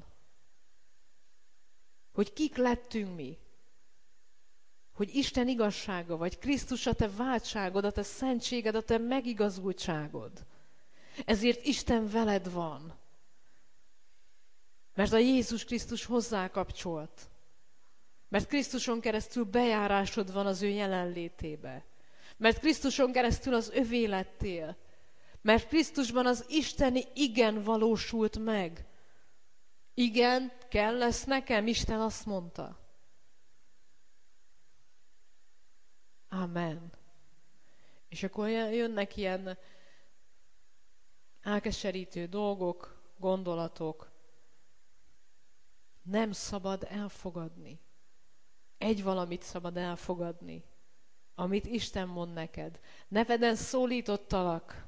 Hogy kik lettünk mi. Hogy Isten igazsága vagy, Krisztus a te váltságod, a te szentséged, a te megigazultságod. Ezért Isten veled van. Mert a Jézus Krisztus hozzá kapcsolt. Mert Krisztuson keresztül bejárásod van az ő jelenlétébe. Mert Krisztuson keresztül az övé lettél. Mert Krisztusban az isteni igen valósult meg. Igen, kell lesz nekem, Isten azt mondta. Amen. És akkor jönnek ilyen elkeserítő dolgok, gondolatok. Nem szabad elfogadni. Egy valamit szabad elfogadni, amit Isten mond neked. Neveden szólítottalak.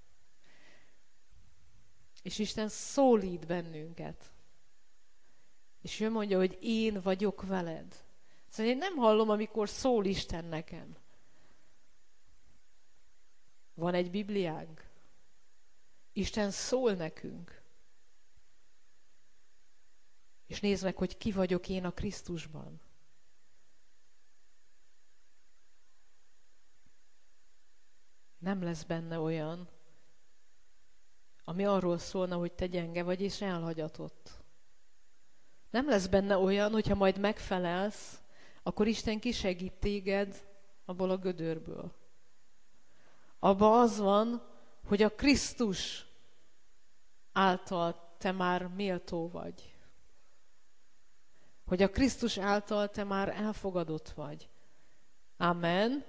És Isten szólít bennünket. És ő mondja, hogy én vagyok veled. Szóval én nem hallom, amikor szól Isten nekem. Van egy Bibliánk. Isten szól nekünk. És nézd meg, hogy ki vagyok én a Krisztusban. Nem lesz benne olyan, ami arról szólna, hogy te gyenge vagy és elhagyatott. Nem lesz benne olyan, hogyha majd megfelelsz, akkor Isten kisegít téged abból a gödörből. Abba az van, hogy a Krisztus által te már méltó vagy. Hogy a Krisztus által te már elfogadott vagy. Amen.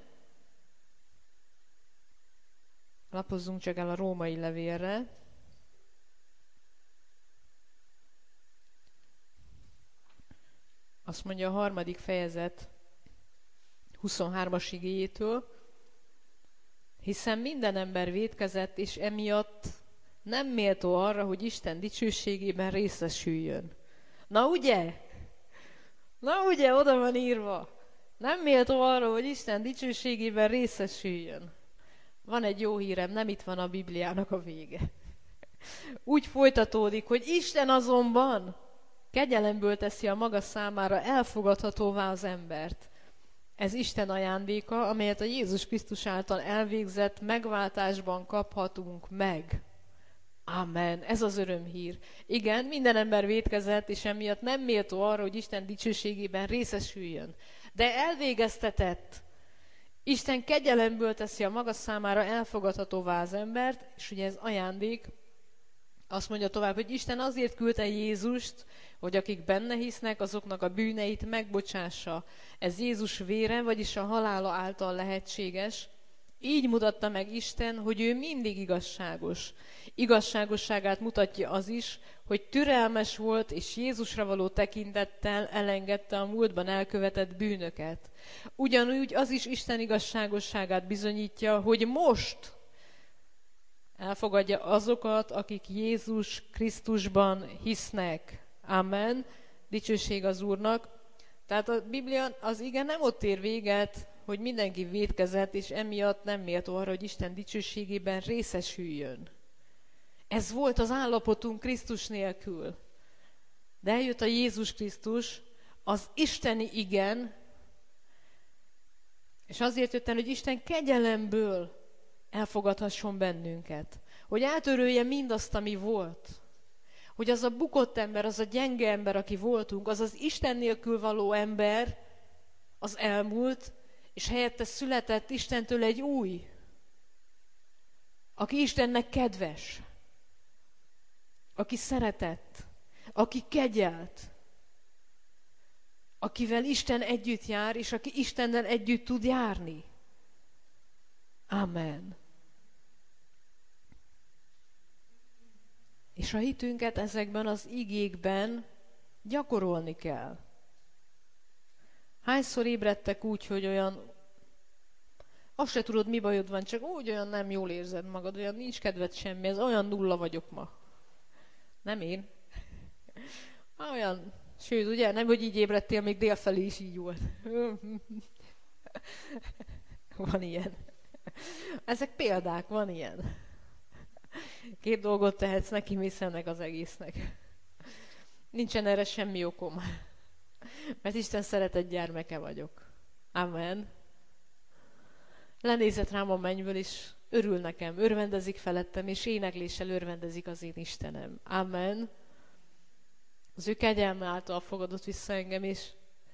Lapozzunk csak el a római levélre. Azt mondja a harmadik fejezet huszonhármas igéjétől, hiszen minden ember vétkezett, és emiatt nem méltó arra, hogy Isten dicsőségében részesüljön. Na ugye? Na ugye, oda van írva. Nem méltó arra, hogy Isten dicsőségében részesüljön. Van egy jó hírem, nem itt van a Bibliának a vége. Úgy folytatódik, hogy Isten azonban kegyelemből teszi a maga számára elfogadhatóvá az embert. Ez Isten ajándéka, amelyet a Jézus Krisztus által elvégzett megváltásban kaphatunk meg. Amen. Ez az örömhír. Igen, minden ember vétkezett, és emiatt nem méltó arra, hogy Isten dicsőségében részesüljön. De elvégeztetett. Isten kegyelemből teszi a maga számára elfogadhatóvá az embert, és ugye ez ajándék. Azt mondja tovább, hogy Isten azért küldte Jézust, hogy akik benne hisznek, azoknak a bűneit megbocsássa. Ez Jézus vére, vagyis a halála által lehetséges. Így mutatta meg Isten, hogy ő mindig igazságos. Igazságosságát mutatja az is, hogy türelmes volt, és Jézusra való tekintettel elengedte a múltban elkövetett bűnöket. Ugyanúgy az is Isten igazságosságát bizonyítja, hogy most elfogadja azokat, akik Jézus Krisztusban hisznek. Amen. Dicsőség az Úrnak. Tehát a Biblia, az ige nem ott ér véget, hogy mindenki vétkezett, és emiatt nem méltó arra, hogy Isten dicsőségében részesüljön. Ez volt az állapotunk Krisztus nélkül. De eljött a Jézus Krisztus, az isteni igen, és azért jött el, hogy Isten kegyelemből elfogadhasson bennünket. Hogy eltörölje mindazt, ami volt. Hogy az a bukott ember, az a gyenge ember, aki voltunk, az az Isten nélkül való ember, az elmúlt, és helyette született Istentől egy új, aki Istennek kedves, aki szeretett, aki kegyelt, akivel Isten együtt jár, és aki Istennel együtt tud járni. Amen. És a hitünket ezekben az igékben gyakorolni kell. Hányszor ébredtek úgy, hogy olyan, azt se tudod, mi bajod van, csak úgy olyan nem jól érzed magad, olyan nincs kedved semmi, ez olyan nulla vagyok ma. Nem én. Olyan, sőt, ugye, nem, hogy így ébredtél, még délfelé is így volt. Van ilyen. Ezek példák, van ilyen. Két dolgot tehetsz neki, mész ennek az egésznek. Nincsen erre semmi okom. Mert Isten szeretett gyermeke vagyok. Amen. Lenézett rám a mennyből, és örül nekem, örvendezik felettem, és énekléssel örvendezik az én Istenem. Amen. Az ő kegyelme által fogadott vissza engem, és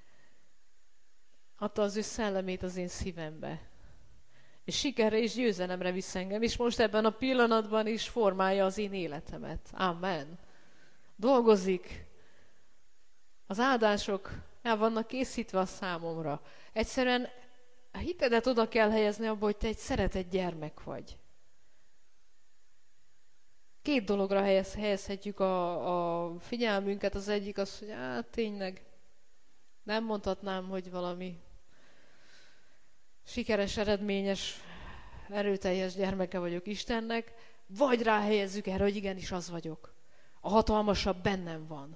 adta az ő szellemét az én szívembe. És sikerre és győzelemre visz engem, és most ebben a pillanatban is formálja az én életemet. Amen. Dolgozik. Az áldások el vannak készítve a számomra. Egyszerűen a hitedet oda kell helyezni abba, hogy te egy szeretett gyermek vagy. Két dologra helyez, helyezhetjük a, a figyelmünket. Az egyik az, hogy hát tényleg nem mondhatnám, hogy valami sikeres, eredményes, erőteljes gyermeke vagyok Istennek, vagy ráhelyezzük erre, hogy igenis az vagyok. A hatalmasabb bennem van.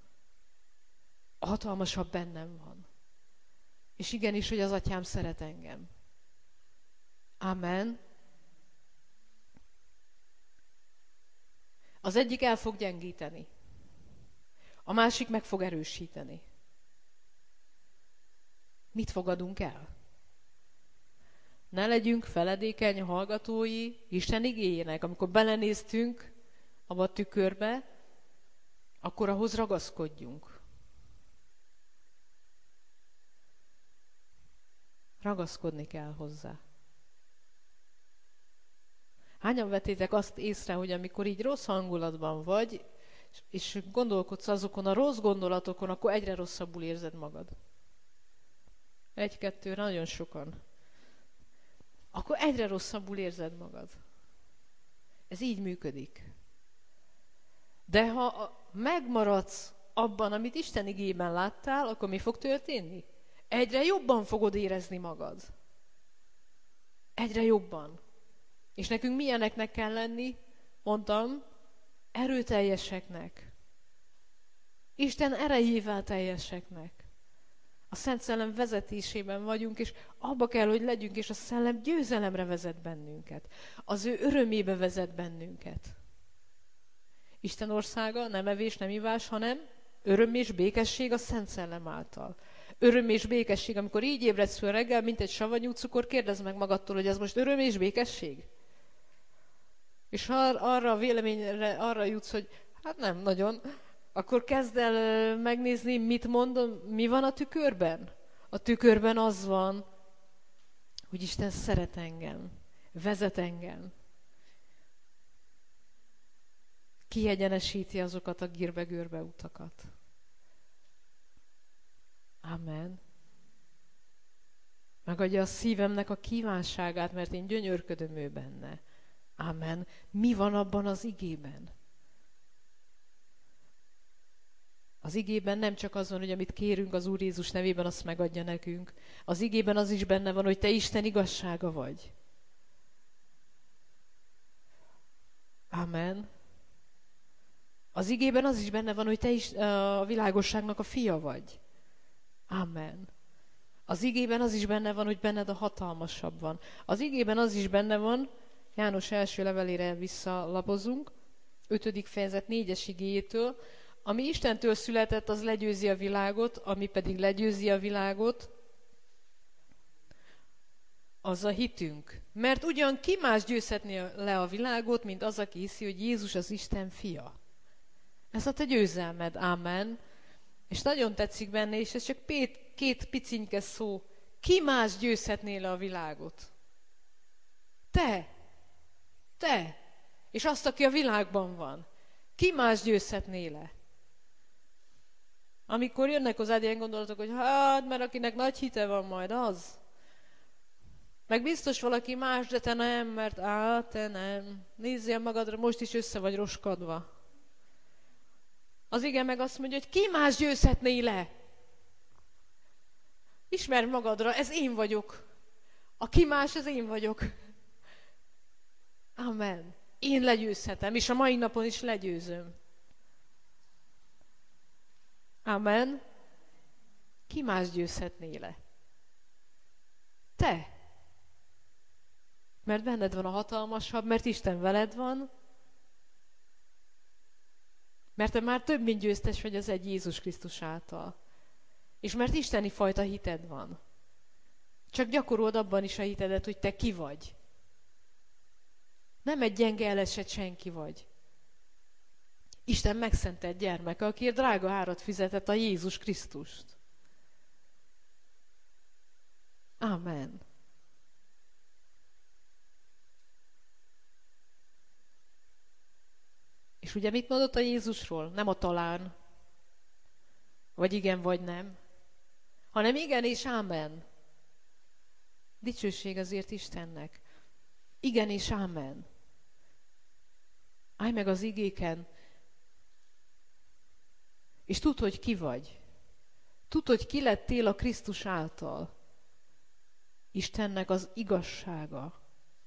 A hatalmasabb bennem van. És igenis, hogy az atyám szeret engem. Amen. Az egyik el fog gyengíteni. A másik meg fog erősíteni. Mit fogadunk el? Ne legyünk feledékeny hallgatói Isten igéjének. Amikor belenéztünk abba a tükörbe, akkor ahhoz ragaszkodjunk. Ragaszkodni kell hozzá. Hányan vettétek azt észre, hogy amikor így rossz hangulatban vagy, és gondolkodsz azokon a rossz gondolatokon, akkor egyre rosszabbul érzed magad? Egy-kettő, nagyon sokan. Akkor egyre rosszabbul érzed magad. Ez így működik. De ha megmaradsz abban, amit Isten igében láttál, akkor mi fog történni? Egyre jobban fogod érezni magad. Egyre jobban. És nekünk milyeneknek kell lenni? Mondtam, erőteljeseknek. Isten erejével teljeseknek. A Szent Szellem vezetésében vagyunk, és abba kell, hogy legyünk, és a Szellem győzelemre vezet bennünket. Az ő örömébe vezet bennünket. Isten országa nem evés, nem ivás, hanem öröm és békesség a Szent Szellem által. Öröm és békesség, amikor így ébredsz föl reggel, mint egy savanyú cukor, kérdezd meg magadtól, hogy ez most öröm és békesség? És ha arra a véleményre arra jutsz, hogy hát nem nagyon, akkor kezd el megnézni, mit mondom, mi van a tükörben. A tükörben az van, hogy Isten szeret engem, vezet engem. Kiegyenesíti azokat a gírbe-görbe utakat. Amen. Megadja a szívemnek a kívánságát, mert én gyönyörködöm ő benne. Amen. Mi van abban az igében? Az igében nem csak az van, hogy amit kérünk az Úr Jézus nevében, azt megadja nekünk. Az igében az is benne van, hogy te Isten igazsága vagy. Amen. Az igében az is benne van, hogy te is a világosságnak a fia vagy. Amen. Az igében az is benne van, hogy benned a hatalmasabb van. Az igében az is benne van, János első levelére visszalapozunk, ötödik fejezet négyes igéjétől, ami Istentől született, az legyőzi a világot, ami pedig legyőzi a világot, az a hitünk. Mert ugyan ki más győzhetné le a világot, mint az, aki hiszi, hogy Jézus az Isten fia. Ez a te győzelmed, amen. És nagyon tetszik benne, és ez csak két, két picinke szó. Ki más győzhetné le a világot? Te! Te! És azt, aki a világban van. Ki más győzhetné le? Amikor jönnek hozzád ilyen gondolatok, hogy hát, mert akinek nagy hite van majd, az. Meg biztos valaki más, de te nem, mert á, te nem. Nézzél magadra, most is össze vagy roskadva. Az igen meg azt mondja, hogy ki más győzhetné le? Ismerj magadra, ez én vagyok. A ki más, ez én vagyok. Amen. Én legyőzhetem, és a mai napon is legyőzöm. Amen. Ki más győzhetné le? Te. Mert benned van a hatalmasabb, mert Isten veled van, mert te már több mint győztes vagy az egy Jézus Krisztus által. És mert isteni fajta hited van. Csak gyakorold abban is a hitedet, hogy te ki vagy. Nem egy gyenge elesett senki vagy. Isten megszentelt gyermeke, akiért drága árat fizetett a Jézus Krisztust. Amen. És ugye mit mondott a Jézusról? Nem a talán, vagy igen, vagy nem, hanem igen és ámen. Dicsőség azért Istennek. Igen és ámen. Állj meg az igéken, és tudd, hogy ki vagy. Tudd, hogy ki lettél a Krisztus által. Istennek az igazsága.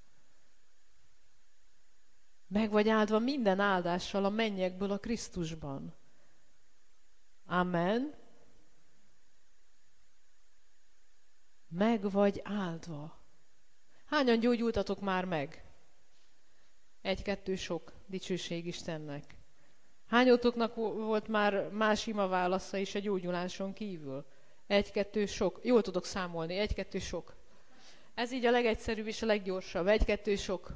Meg vagy áldva minden áldással a mennyekből a Krisztusban. Amen. Meg vagy áldva. Hányan gyógyultatok már meg? Egy-kettő sok. Dicsőség Istennek. Hányótoknak volt már más ima válasza is a gyógyuláson kívül? Egy-kettő sok. Jól tudok számolni. Egy-kettő sok. Ez így a legegyszerűbb és a leggyorsabb. Egy-kettő sok.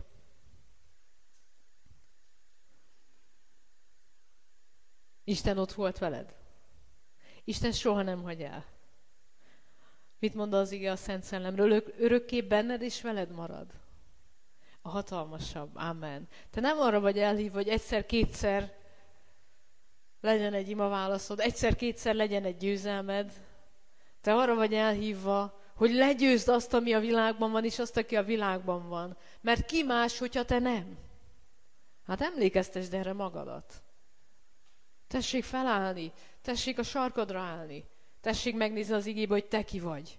Isten ott volt veled. Isten soha nem hagy el. Mit mond az ige a Szent Szellemről? Örökké benned és veled marad. A hatalmasabb. Amen. Te nem arra vagy elhívva, hogy egyszer-kétszer legyen egy ima válaszod, egyszer-kétszer legyen egy győzelmed. Te arra vagy elhívva, hogy legyőzd azt, ami a világban van, és azt, aki a világban van. Mert ki más, hogyha te nem? Hát emlékeztesd erre magadat. Tessék felállni, tessék a sarkadra állni, tessék megnézni az igébe, hogy te ki vagy.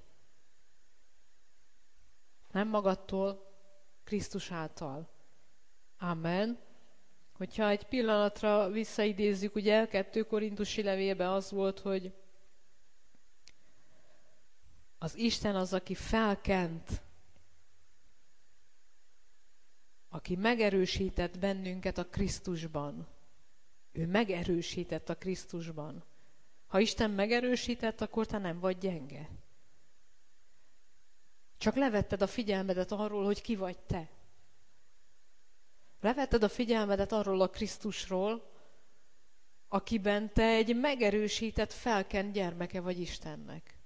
Nem magadtól, Krisztus által. Amen. Hogyha egy pillanatra visszaidézzük, ugye, kettő Korintusi levélben az volt, hogy az Isten az, aki felkent, aki megerősített bennünket a Krisztusban. Ő megerősített a Krisztusban. Ha Isten megerősített, akkor te nem vagy gyenge. Csak levetted a figyelmedet arról, hogy ki vagy te. Levetted a figyelmedet arról a Krisztusról, akiben te egy megerősített, felkent gyermeke vagy Istennek.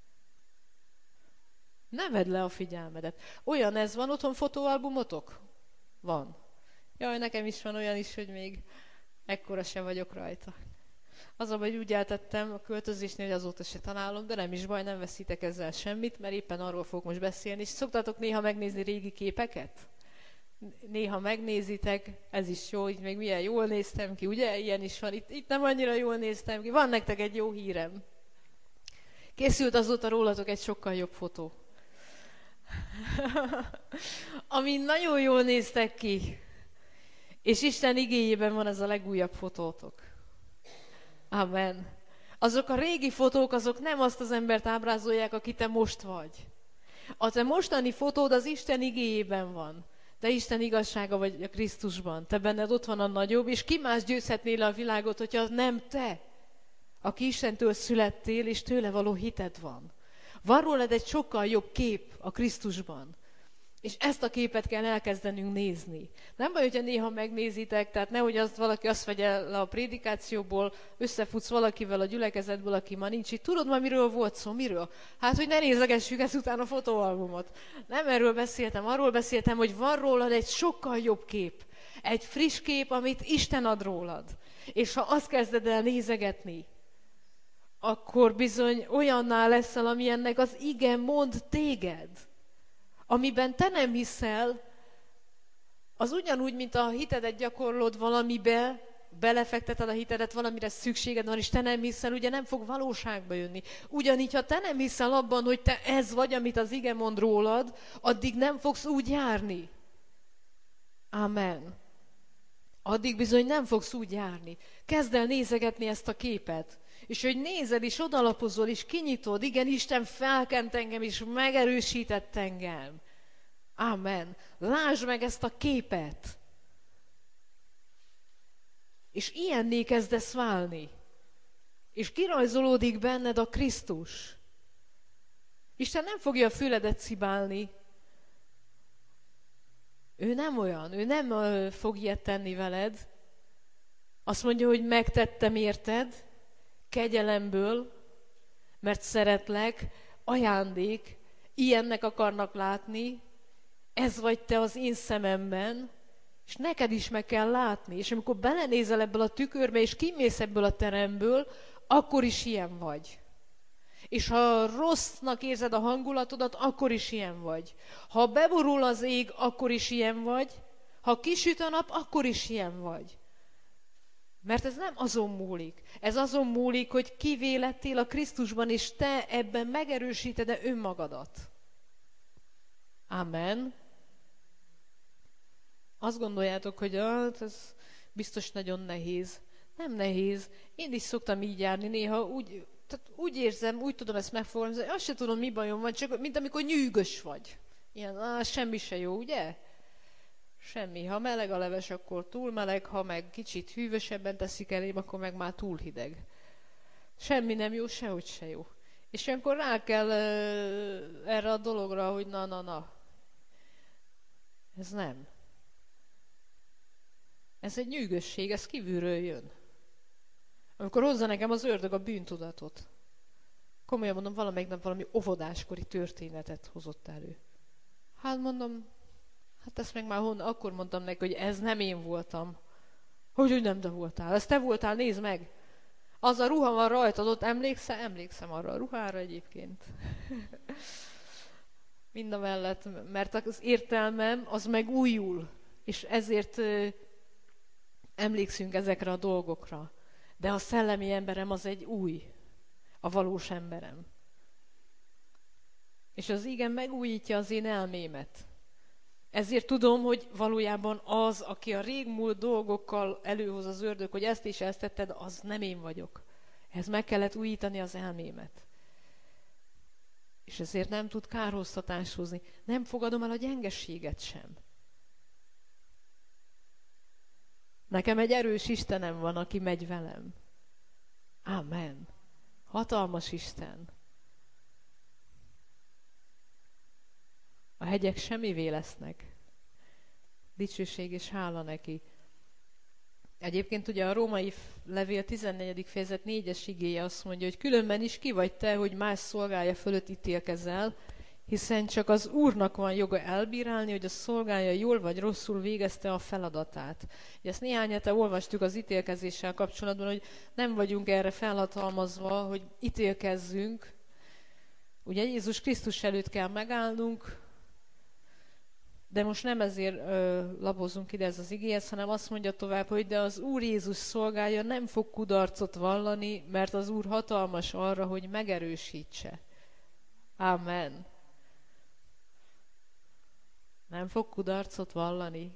Ne vedd le a figyelmedet. Olyan ez van, otthon fotóalbumotok? Van. Jaj, nekem is van olyan is, hogy még ekkora se vagyok rajta. Az a baj, úgy eltettem a költözésnél, hogy azóta se találom, de nem is baj, nem veszítek ezzel semmit, mert éppen arról fogok most beszélni. És szoktátok néha megnézni régi képeket? Néha megnézitek, ez is jó, így még milyen jól néztem ki, ugye? Ilyen is van. Itt, itt nem annyira jól néztem ki. Van nektek egy jó hírem. Készült azóta rólatok egy sokkal jobb fotó. Amin nagyon jól néztek ki. És Isten igéjében van ez a legújabb fotótok. Amen. Azok a régi fotók, azok nem azt az embert ábrázolják, aki te most vagy. A te mostani fotód az Isten igéjében van. Te Isten igazsága vagy a Krisztusban. Te benned ott van a nagyobb, és ki más győzhetné le a világot, hogyha nem te, aki Istentől születtél, és tőle való hited van. Van rólad egy sokkal jobb kép a Krisztusban. És ezt a képet kell elkezdenünk nézni. Nem baj, hogyha néha megnézitek, tehát nehogy azt valaki azt vegye le a prédikációból, összefutsz valakivel a gyülekezetből, aki ma nincs itt. Tudod ma miről volt szó? Miről? Hát, hogy ne nézegessük ezután a fotóalbumot. Nem erről beszéltem, arról beszéltem, hogy van rólad egy sokkal jobb kép. Egy friss kép, amit Isten ad rólad. És ha azt kezded el nézegetni, akkor bizony olyanná leszel, ami ennek az ige mond téged. Amiben te nem hiszel, az ugyanúgy, mint a hitedet gyakorlod valamibe, belefekteted a hitedet, valamire szükséged van, és te nem hiszel, ugye nem fog valóságba jönni. Ugyanígy, ha te nem hiszel abban, hogy te ez vagy, amit az ige mond rólad, addig nem fogsz úgy járni. Amen. Addig bizony nem fogsz úgy járni. Kezd el nézegetni ezt a képet. És hogy nézed, és odalapozol, és kinyitod, igen, Isten felkent engem, és megerősített engem. Amen. Lásd meg ezt a képet. És ilyenné kezdesz válni. És kirajzolódik benned a Krisztus. Isten nem fogja a füledet szibálni. Ő nem olyan, ő nem fog ilyet tenni veled. Azt mondja, hogy megtettem érted, kegyelemből, mert szeretlek, ajándék, ilyennek akarnak látni, ez vagy te az én szememben, és neked is meg kell látni. És amikor belenézel ebből a tükörbe, és kimész ebből a teremből, akkor is ilyen vagy. És ha rossznak érzed a hangulatodat, akkor is ilyen vagy. Ha beborul az ég, akkor is ilyen vagy. Ha kisüt a nap, akkor is ilyen vagy. Mert ez nem azon múlik. Ez azon múlik, hogy kivé lettél a Krisztusban, és te ebben megerősíted-e önmagadat. Amen. Azt gondoljátok, hogy ah, ez biztos nagyon nehéz. Nem nehéz. Én is szoktam így járni néha, úgy, tehát úgy érzem, úgy tudom ezt megfogalmazni, hogy azt se tudom, mi bajom van, csak mint amikor nyűgös vagy. Ilyen, ah, semmi se jó, ugye? Semmi. Ha meleg a leves, akkor túl meleg, ha meg kicsit hűvösebben teszik elém, akkor meg már túl hideg. Semmi nem jó, sehogy se jó. És ilyenkor rá kell uh, erre a dologra, hogy na, na, na. Ez nem. Ez egy nyűgösség, ez kívülről jön. Amikor hozza nekem az ördög a bűntudatot. Komolyan mondom, valamelyik nap valami óvodáskori történetet hozott elő. Hát mondom, hát ezt meg már honnan, akkor mondtam neki, hogy ez nem én voltam. Hogy, hogy nem te voltál? Ez te voltál, nézd meg! Az a ruha van rajtad, ott emlékszel? Emlékszem arra a ruhára egyébként. Mindamellett, mert az értelmem az meg újul, és ezért ö, emlékszünk ezekre a dolgokra. De a szellemi emberem az egy új, a valós emberem. És az igen megújítja az én elmémet. Ezért tudom, hogy valójában az, aki a régmúlt dolgokkal előhoz az ördög, hogy ezt és ezt tetted, az nem én vagyok. Ez meg kellett újítani az elmémet. És ezért nem tud kárhoztatást hozni. Nem fogadom el a gyengességet sem. Nekem egy erős Istenem van, aki megy velem. Amen. Hatalmas Isten. A hegyek semmivé lesznek. Dicsőség és hála neki. Egyébként ugye a római levél tizennegyedik fejezet négyes igéje azt mondja, hogy különben is ki vagy te, hogy más szolgája fölött ítélkezel, hiszen csak az Úrnak van joga elbírálni, hogy a szolgája jól vagy rosszul végezte a feladatát. Ugye ezt néhány hete olvastuk az ítélkezéssel kapcsolatban, hogy nem vagyunk erre felhatalmazva, hogy ítélkezzünk. Ugye Jézus Krisztus előtt kell megállnunk, de most nem ezért ö, lapozunk ide ez az igéhez, hanem azt mondja tovább, hogy de az Úr Jézus szolgája nem fog kudarcot vallani, mert az Úr hatalmas arra, hogy megerősítse. Amen. Nem fog kudarcot vallani?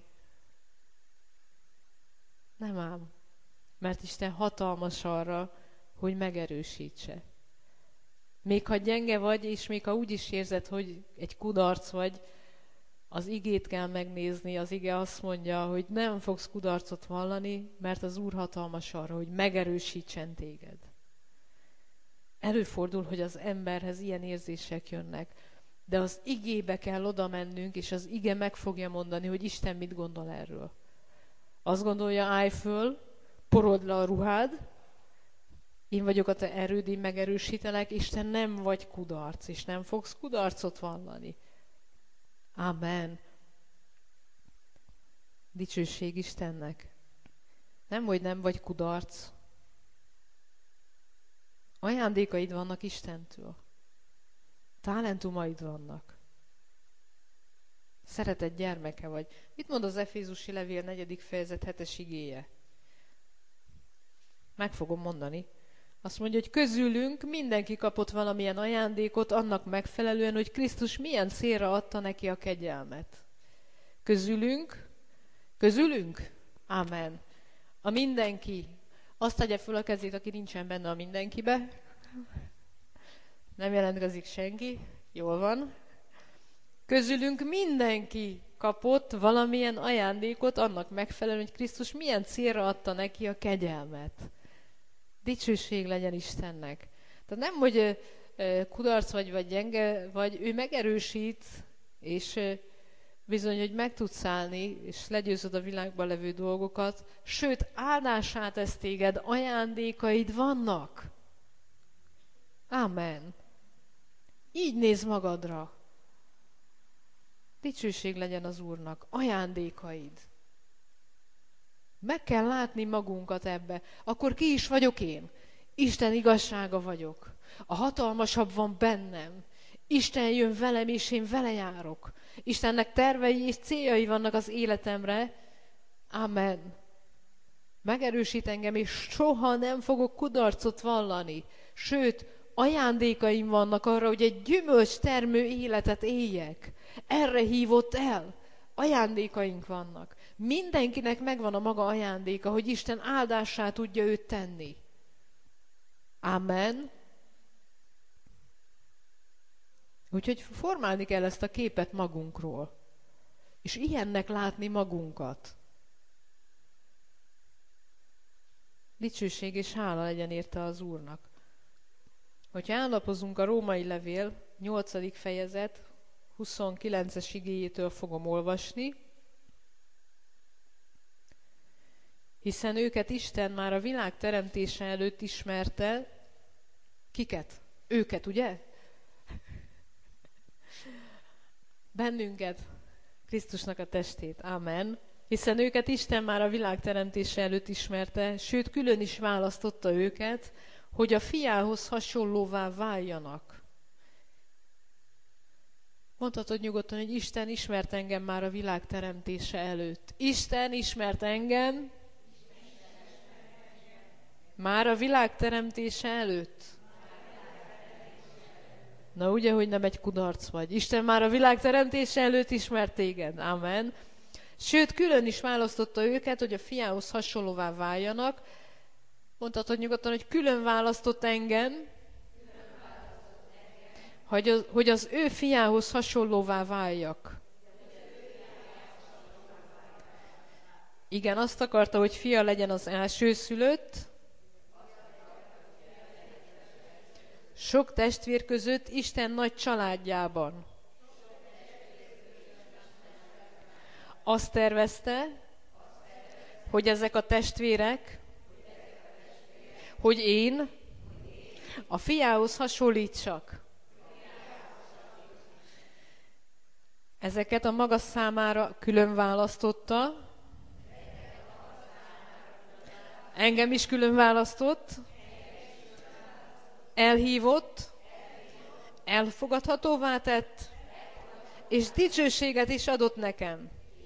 Nem ám. Mert Isten hatalmas arra, hogy megerősítse. Még ha gyenge vagy, és még ha úgy is érzed, hogy egy kudarc vagy, az igét kell megnézni, az ige azt mondja, hogy nem fogsz kudarcot vallani, mert az Úr hatalmas arra, hogy megerősítsen téged. Előfordul, hogy az emberhez ilyen érzések jönnek, de az igébe kell oda mennünk, és az ige meg fogja mondani, hogy Isten mit gondol erről. Azt gondolja, állj föl, porold le a ruhád, én vagyok a te erőd, én megerősítelek, Isten nem vagy kudarc, és nem fogsz kudarcot vallani. Amen. Dicsőség Istennek. Nem, hogy nem vagy kudarc. Ajándékaid vannak Istentől. Talentumaid vannak. Szeretett gyermeke vagy. Mit mond az Efézusi levél negyedik fejezet hetes igéje? Meg fogom mondani. Azt mondja, hogy közülünk mindenki kapott valamilyen ajándékot annak megfelelően, hogy Krisztus milyen célra adta neki a kegyelmet. Közülünk, közülünk, amen. A mindenki, azt tegye föl a kezét, aki nincsen benne a mindenkibe. Nem jelentkezik senki, jól van. Közülünk mindenki kapott valamilyen ajándékot annak megfelelően, hogy Krisztus milyen célra adta neki a kegyelmet. Dicsőség legyen Istennek. Tehát nem, hogy kudarc vagy, vagy gyenge, vagy ő megerősít, és bizony, hogy meg tudsz állni, és legyőzöd a világban levő dolgokat, sőt, áldását tesz téged, ajándékaid vannak. Amen. Így néz magadra. Dicsőség legyen az Úrnak. Ajándékaid. Meg kell látni magunkat ebbe. Akkor ki is vagyok én? Isten igazsága vagyok. A hatalmasabb van bennem. Isten jön velem, és én vele járok. Istennek tervei és céljai vannak az életemre. Amen. Megerősít engem, és soha nem fogok kudarcot vallani. Sőt, ajándékaim vannak arra, hogy egy gyümölcs termő életet éljek. Erre hívott el. Ajándékaink vannak. Mindenkinek megvan a maga ajándéka, hogy Isten áldássá tudja őt tenni. Amen. Úgyhogy formálni kell ezt a képet magunkról. És ilyennek látni magunkat. Dicsőség és hála legyen érte az Úrnak. Hogyha állapozunk a római levél nyolcadik fejezet huszonkilences igéjétől fogom olvasni, hiszen őket Isten már a világ teremtése előtt ismerte. Kiket? Őket, ugye? Bennünket, Krisztusnak a testét. Amen. Hiszen őket Isten már a világ teremtése előtt ismerte, sőt, külön is választotta őket, hogy a fiához hasonlóvá váljanak. Mondhatod nyugodtan, hogy Isten ismert engem már a világ teremtése előtt. Isten ismert engem már a világ teremtése előtt. Na ugye, hogy nem egy kudarc vagy. Isten már a világ teremtése előtt ismert téged. Amen. Sőt, külön is választotta őket, hogy a fiához hasonlóvá váljanak. Mondhatod nyugodtan, hogy külön választott engem, hogy az, hogy az ő fiához hasonlóvá váljak. Igen, azt akarta, hogy fia legyen az elsőszülött. Sok testvér között Isten nagy családjában. Azt tervezte, hogy ezek a testvérek, hogy én a fiához hasonlítsak. Ezeket a maga számára külön választotta, engem is külön választott, elhívott, elfogadhatóvá tett, és dicsőséget is adott nekem.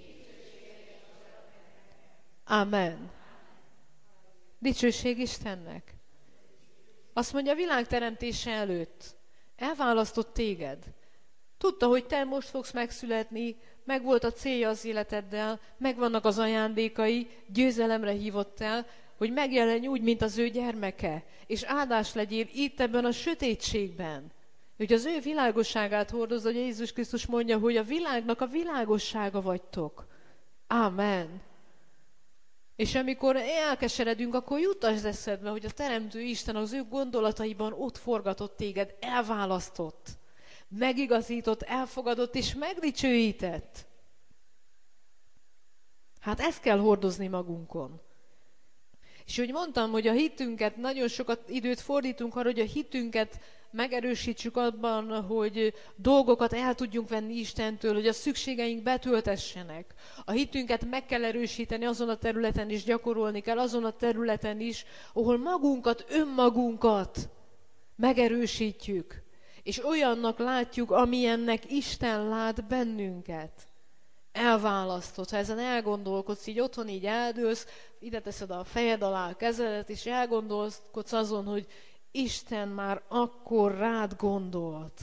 Amen. Dicsőség Istennek. Azt mondja, a világ teremtése előtt elválasztott téged. Tudta, hogy te most fogsz megszületni, meg volt a célja az életeddel, megvannak az ajándékai, győzelemre hívott el, hogy megjelenj úgy, mint az ő gyermeke, és áldás legyél itt ebben a sötétségben. Hogy az ő világosságát hordozza, hogy Jézus Krisztus mondja, hogy a világnak a világossága vagytok. Amen. És amikor elkeseredünk, akkor jutasd eszedbe, hogy a Teremtő Isten az ő gondolataiban ott forgatott téged, elválasztott, megigazított, elfogadott és megdicsőített. Hát ezt kell hordozni magunkon. És úgy mondtam, hogy a hitünket, nagyon sokat időt fordítunk arra, hogy a hitünket megerősítsük abban, hogy dolgokat el tudjunk venni Istentől, hogy a szükségeink betöltessenek. A hitünket meg kell erősíteni azon a területen is, gyakorolni kell azon a területen is, ahol magunkat, önmagunkat megerősítjük. És olyannak látjuk, amilyennek Isten lát bennünket. Elválasztott, ha ezen elgondolkodsz, így otthon így eldőlsz, ide teszed a fejed alá a kezedet, és elgondolkodsz azon, hogy Isten már akkor rád gondolt.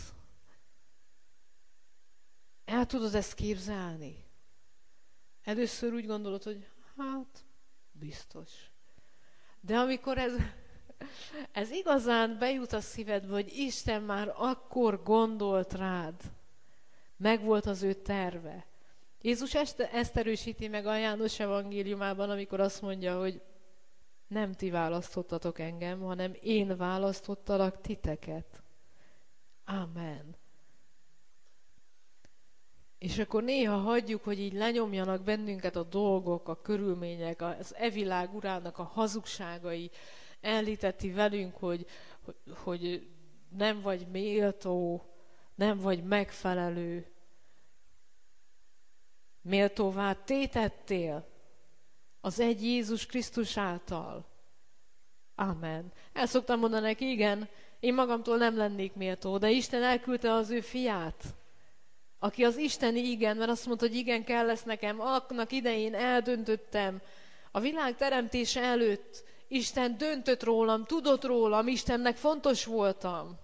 El tudod ezt képzelni? Először úgy gondolod, hogy hát, biztos. De amikor ez, ez igazán bejut a szívedbe, hogy Isten már akkor gondolt rád, megvolt az ő terve. Jézus ezt, ezt erősíti meg a János evangéliumában, amikor azt mondja, hogy nem ti választottatok engem, hanem én választottalak titeket. Amen. És akkor néha hagyjuk, hogy így lenyomjanak bennünket a dolgok, a körülmények, az evilág urának a hazugságai, elhiteti velünk, hogy, hogy, hogy nem vagy méltó, nem vagy megfelelő. Méltóvá tétettél az egy Jézus Krisztus által. Amen. El szoktam mondani neki, igen, én magamtól nem lennék méltó, de Isten elküldte az ő fiát, aki az isteni igen, mert azt mondta, hogy igen, kell lesz nekem, annak idején eldöntöttem. A világ teremtése előtt Isten döntött rólam, tudott rólam, Istennek fontos voltam.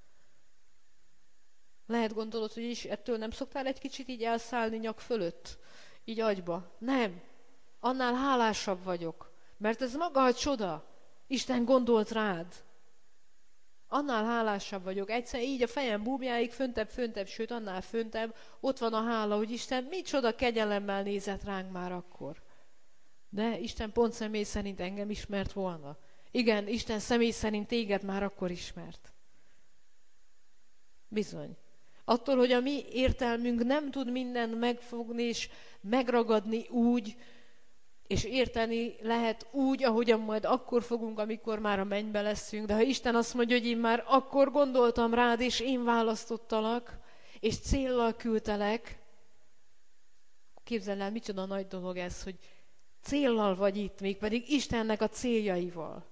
Lehet gondolod, hogy is ettől nem szoktál egy kicsit így elszállni nyak fölött? Így agyba. Nem. Annál hálásabb vagyok. Mert ez maga a csoda. Isten gondolt rád. annál hálásabb vagyok. Egyszerűen így a fejem búbjáig, föntebb, föntebb, sőt, annál föntebb, ott van a hála, hogy Isten micsoda kegyelemmel nézett ránk már akkor. De Isten pont személy szerint engem ismert volna. Igen, Isten személy szerint téged már akkor ismert. Bizony. Attól, hogy a mi értelmünk nem tud mindent megfogni és megragadni úgy, és érteni lehet úgy, ahogyan majd akkor fogunk, amikor már a mennybe leszünk. De ha Isten azt mondja, hogy én már akkor gondoltam rád, és én választottalak, és céllal küldtelek, képzeld el, micsoda nagy dolog ez, hogy céllal vagy itt, mégpedig Istennek a céljaival.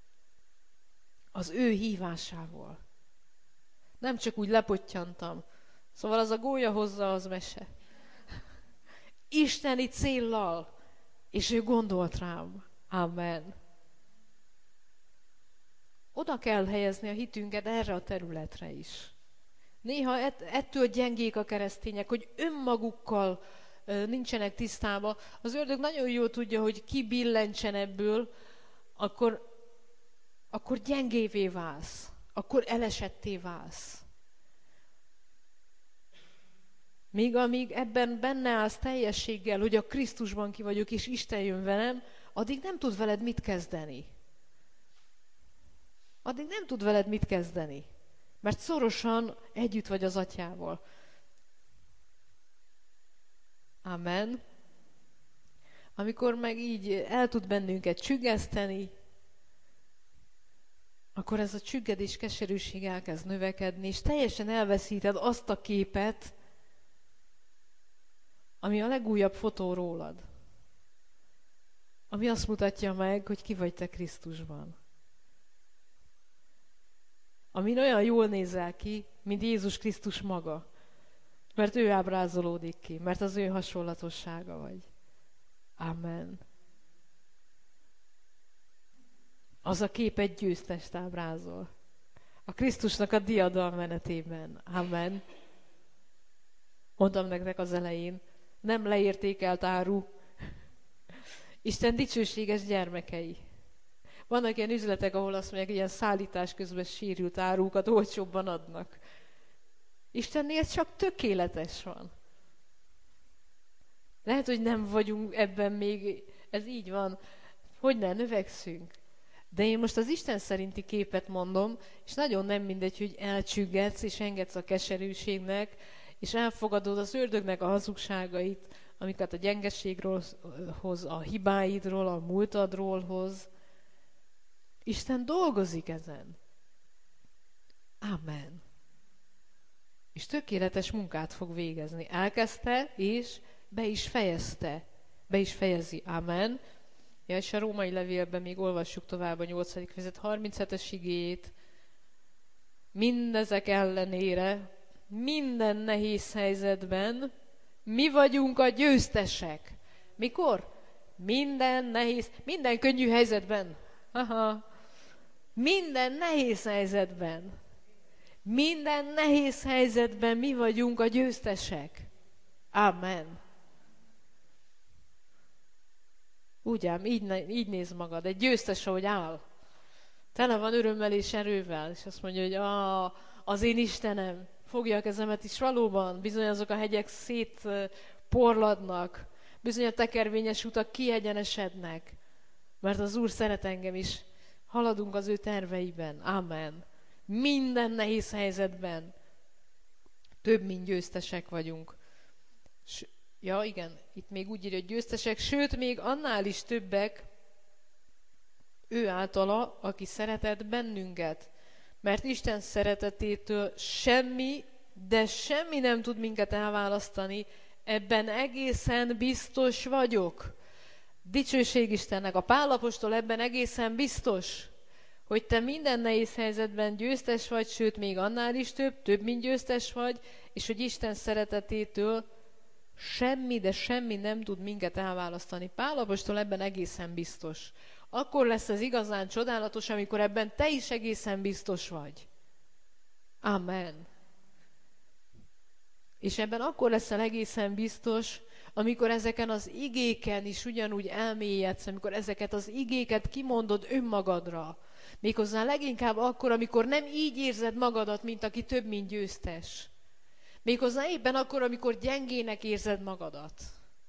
Az ő hívásával. Nem csak úgy lepottyantam. Szóval az a gólya hozza, az mese. Isteni céllal. És ő gondolt rám. Amen. Oda kell helyezni a hitünket erre a területre is. Néha ett, ettől gyengék a keresztények, hogy önmagukkal ö, nincsenek tisztában. Az ördög nagyon jól tudja, hogy ki billentsen ebből, akkor, akkor gyengévé válsz. Akkor elesetté válsz. Míg amíg ebben benne állsz teljességgel, hogy a Krisztusban ki vagyok, és Isten jön velem, addig nem tud veled mit kezdeni. Addig nem tud veled mit kezdeni. Mert szorosan együtt vagy az Atyával. Amen. Amikor meg így el tud bennünket csüggeszteni, akkor ez a csüggedés, keserűség elkezd növekedni, és teljesen elveszíted azt a képet, ami a legújabb fotó rólad. Ami azt mutatja meg, hogy ki vagy te Krisztusban. Amin olyan jól nézel ki, mint Jézus Krisztus maga. Mert ő ábrázolódik ki, mert az ő hasonlatossága vagy. Amen. Az a kép egy győztest ábrázol. A Krisztusnak a diadalmenetében. Amen. Mondtam nektek az elején, nem leértékelt áru. Isten dicsőséges gyermekei. Vannak ilyen üzletek, ahol azt mondják, hogy ilyen szállítás közben sérült árukat olcsóbban adnak. Istennél csak tökéletes van. Lehet, hogy nem vagyunk ebben még, ez így van, hogy ne növekszünk. De én most az Isten szerinti képet mondom, és nagyon nem mindegy, hogy elcsüggetsz és engedsz a keserűségnek, és elfogadod az ördögnek a hazugságait, amiket a gyengeségről hoz, a hibáidról, a múltadról hoz. Isten dolgozik ezen. Amen. És tökéletes munkát fog végezni. Elkezdte, és be is fejezte. Be is fejezi. Amen. Ja, és a római levélben még olvassuk tovább a nyolcadik fejezet harminchetes igéjét. Mindezek ellenére, minden nehéz helyzetben mi vagyunk a győztesek. Mikor? Minden nehéz, minden könnyű helyzetben. Aha. Minden nehéz helyzetben. Minden nehéz helyzetben mi vagyunk a győztesek. Amen. Úgy ám, így, így néz magad. Egy győztes, ahogy áll. Tele van örömmel és erővel. És azt mondja, hogy ah, az én Istenem, fogja a kezemet is valóban. Bizony azok a hegyek szétporladnak. Bizony a tekervényes utak kiegyenesednek. Mert az Úr szeret engem is. Haladunk az ő terveiben. Amen. Minden nehéz helyzetben több, mint győztesek vagyunk. S- ja, igen, itt még úgy írja, hogy győztesek, sőt, még annál is többek ő általa, aki szeretett bennünket. Mert Isten szeretetétől semmi, de semmi nem tud minket elválasztani. Ebben egészen biztos vagyok. Dicsőség Istennek. A Pál apostol ebben egészen biztos, hogy te minden nehéz helyzetben győztes vagy, sőt, még annál is több, több, mint győztes vagy, és hogy Isten szeretetétől semmi, de semmi nem tud minket elválasztani. Pál apostol ebben egészen biztos. Akkor lesz ez igazán csodálatos, amikor ebben te is egészen biztos vagy. Amen. És ebben akkor leszel egészen biztos, amikor ezeken az igéken is ugyanúgy elmélyedsz, amikor ezeket az igéket kimondod önmagadra. Méghozzá leginkább akkor, amikor nem így érzed magadat, mint aki több, mint győztes. Méghozzá éppen akkor, amikor gyengének érzed magadat.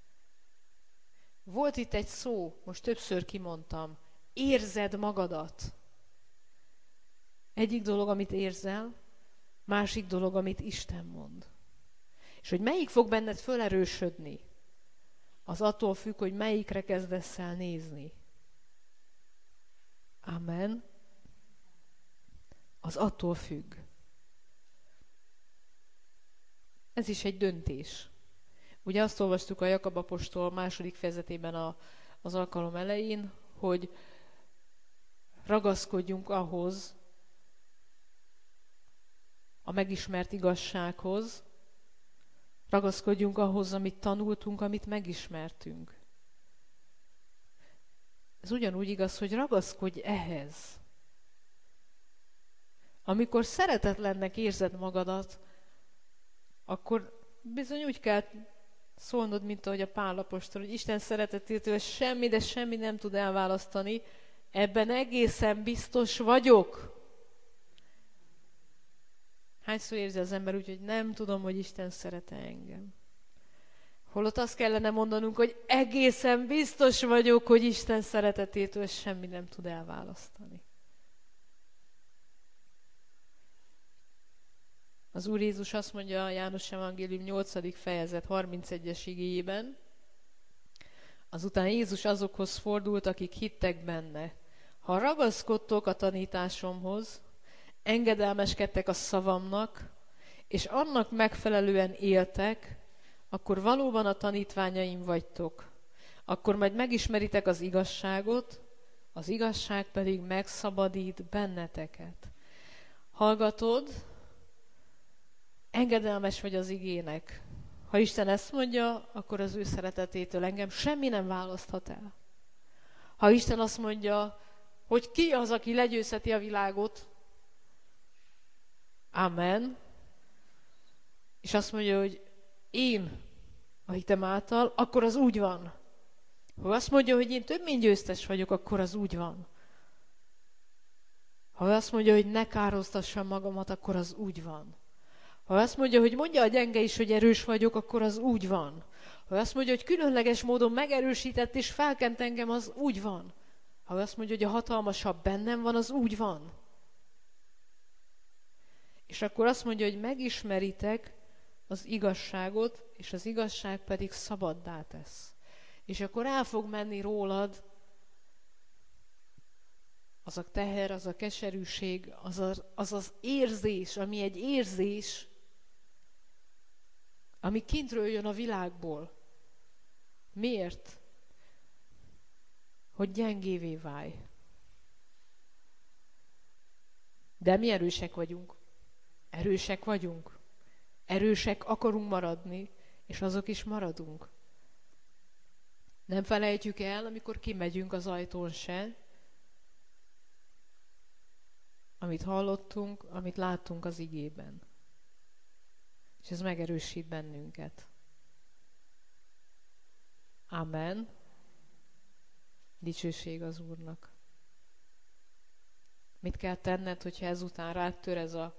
Volt itt egy szó, most többször kimondtam, érzed magadat. Egyik dolog, amit érzel, másik dolog, amit Isten mond. És hogy melyik fog benned fölerősödni, az attól függ, hogy melyikre kezdesz el nézni. Amen. Az attól függ. Ez is egy döntés. Ugye azt olvastuk a Jakab apostol második fejezetében a, az alkalom elején, hogy ragaszkodjunk ahhoz, a megismert igazsághoz, ragaszkodjunk ahhoz, amit tanultunk, amit megismertünk. Ez ugyanúgy igaz, hogy ragaszkodj ehhez. Amikor szeretetlennek érzed magadat, akkor bizony úgy kell szólnod, mint ahogy a Pál apostol, hogy Isten szeretetétől semmi, de semmi nem tud elválasztani. Ebben egészen biztos vagyok. Hányszor érzi az ember úgy, hogy nem tudom, hogy Isten szeret engem. Holott azt kellene mondanunk, hogy egészen biztos vagyok, hogy Isten szeretetétől semmi nem tud elválasztani. Az Úr Jézus azt mondja a János Evangélium nyolcadik fejezet harmincegyes igéjében, azután Jézus azokhoz fordult, akik hittek benne. Ha ragaszkodtok a tanításomhoz, engedelmeskedtek a szavamnak, és annak megfelelően éltek, akkor valóban a tanítványaim vagytok. Akkor majd megismeritek az igazságot, az igazság pedig megszabadít benneteket. Hallgatod, engedelmes vagy az igének. Ha Isten ezt mondja, akkor az ő szeretetétől engem semmi nem választhat el. Ha Isten azt mondja, hogy ki az, aki legyőzheti a világot, amen, és azt mondja, hogy én a hitem által, akkor az úgy van. Ha azt mondja, hogy én több mint győztes vagyok, akkor az úgy van. Ha azt mondja, hogy ne károztassam magamat, akkor az úgy van. Ha azt mondja, hogy mondja a gyenge is, hogy erős vagyok, akkor az úgy van. Ha azt mondja, hogy különleges módon megerősített és felkent engem, az úgy van. Ha azt mondja, hogy a hatalmasabb bennem van, az úgy van. És akkor azt mondja, hogy megismeritek az igazságot, és az igazság pedig szabaddá tesz. És akkor el fog menni rólad az a teher, az a keserűség, az az, az, az érzés, ami egy érzés, ami kintről jön a világból. Miért? Hogy gyengévé válj. De mi erősek vagyunk. Erősek vagyunk. Erősek akarunk maradni, és azok is maradunk. Nem felejtjük el, amikor kimegyünk az ajtón se, amit hallottunk, amit láttunk az igében. És ez megerősít bennünket. Amen. Dicsőség az Úrnak. Mit kell tenned, hogyha ezután rád tör ez a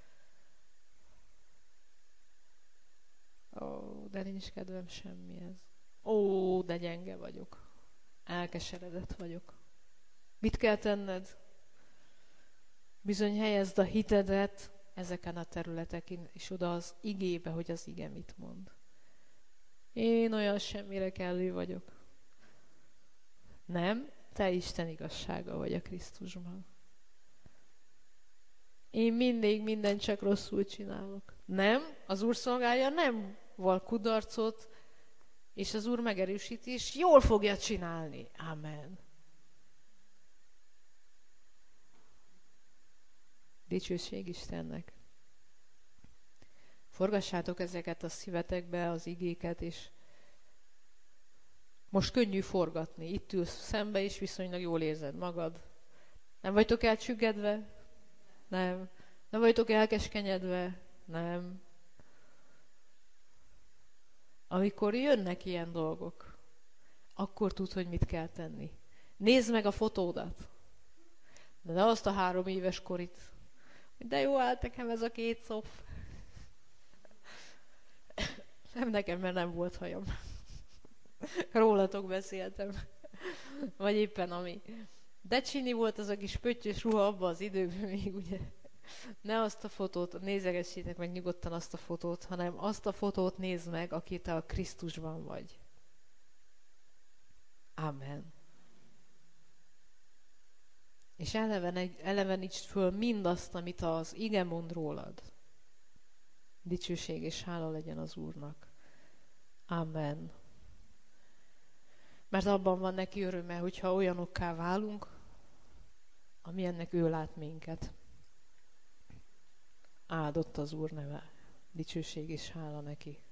ó, de nincs kedvem semmihez. Ó, de gyenge vagyok. Elkeseredett vagyok. Mit kell tenned? Bizony helyezd a hitedet ezeken a területeken, és oda az igébe, hogy az ige mit mond. Én olyan semmire kellő vagyok. Nem, te Isten igazsága vagy a Krisztusban. Én mindig mindent csak rosszul csinálok. Nem, az Úr szolgálja nem val kudarcot, és az Úr megerősíti, és jól fogja csinálni. Amen. Dicsőség Istennek. Forgassátok ezeket a szívetekbe, az igéket, és most könnyű forgatni. Itt ülsz szembe, és viszonylag jól érzed magad. Nem vagytok elcsüggedve? Nem. Nem vagytok elkeskenyedve? Nem. Amikor jönnek ilyen dolgok, akkor tudd, hogy mit kell tenni. Nézd meg a fotódat. De ne azt a három éves korit. De jó állt nekem ez a két szof. Nem nekem, mert nem volt hajam. Rólatok beszéltem. Vagy éppen ami. De csini volt az a kis pöttyös ruha abban az időben még, ugye. Ne azt a fotót, nézegessétek meg nyugodtan azt a fotót, hanem azt a fotót nézd meg, aki te a Krisztusban vagy. Amen. És elevenítsd föl mindazt, amit az ige mond rólad. Dicsőség és hála legyen az Úrnak. Amen. Mert abban van neki öröme, hogyha olyanokká válunk, amilyennek ő lát minket. Áldott az Úr neve. Dicsőség és hála neki.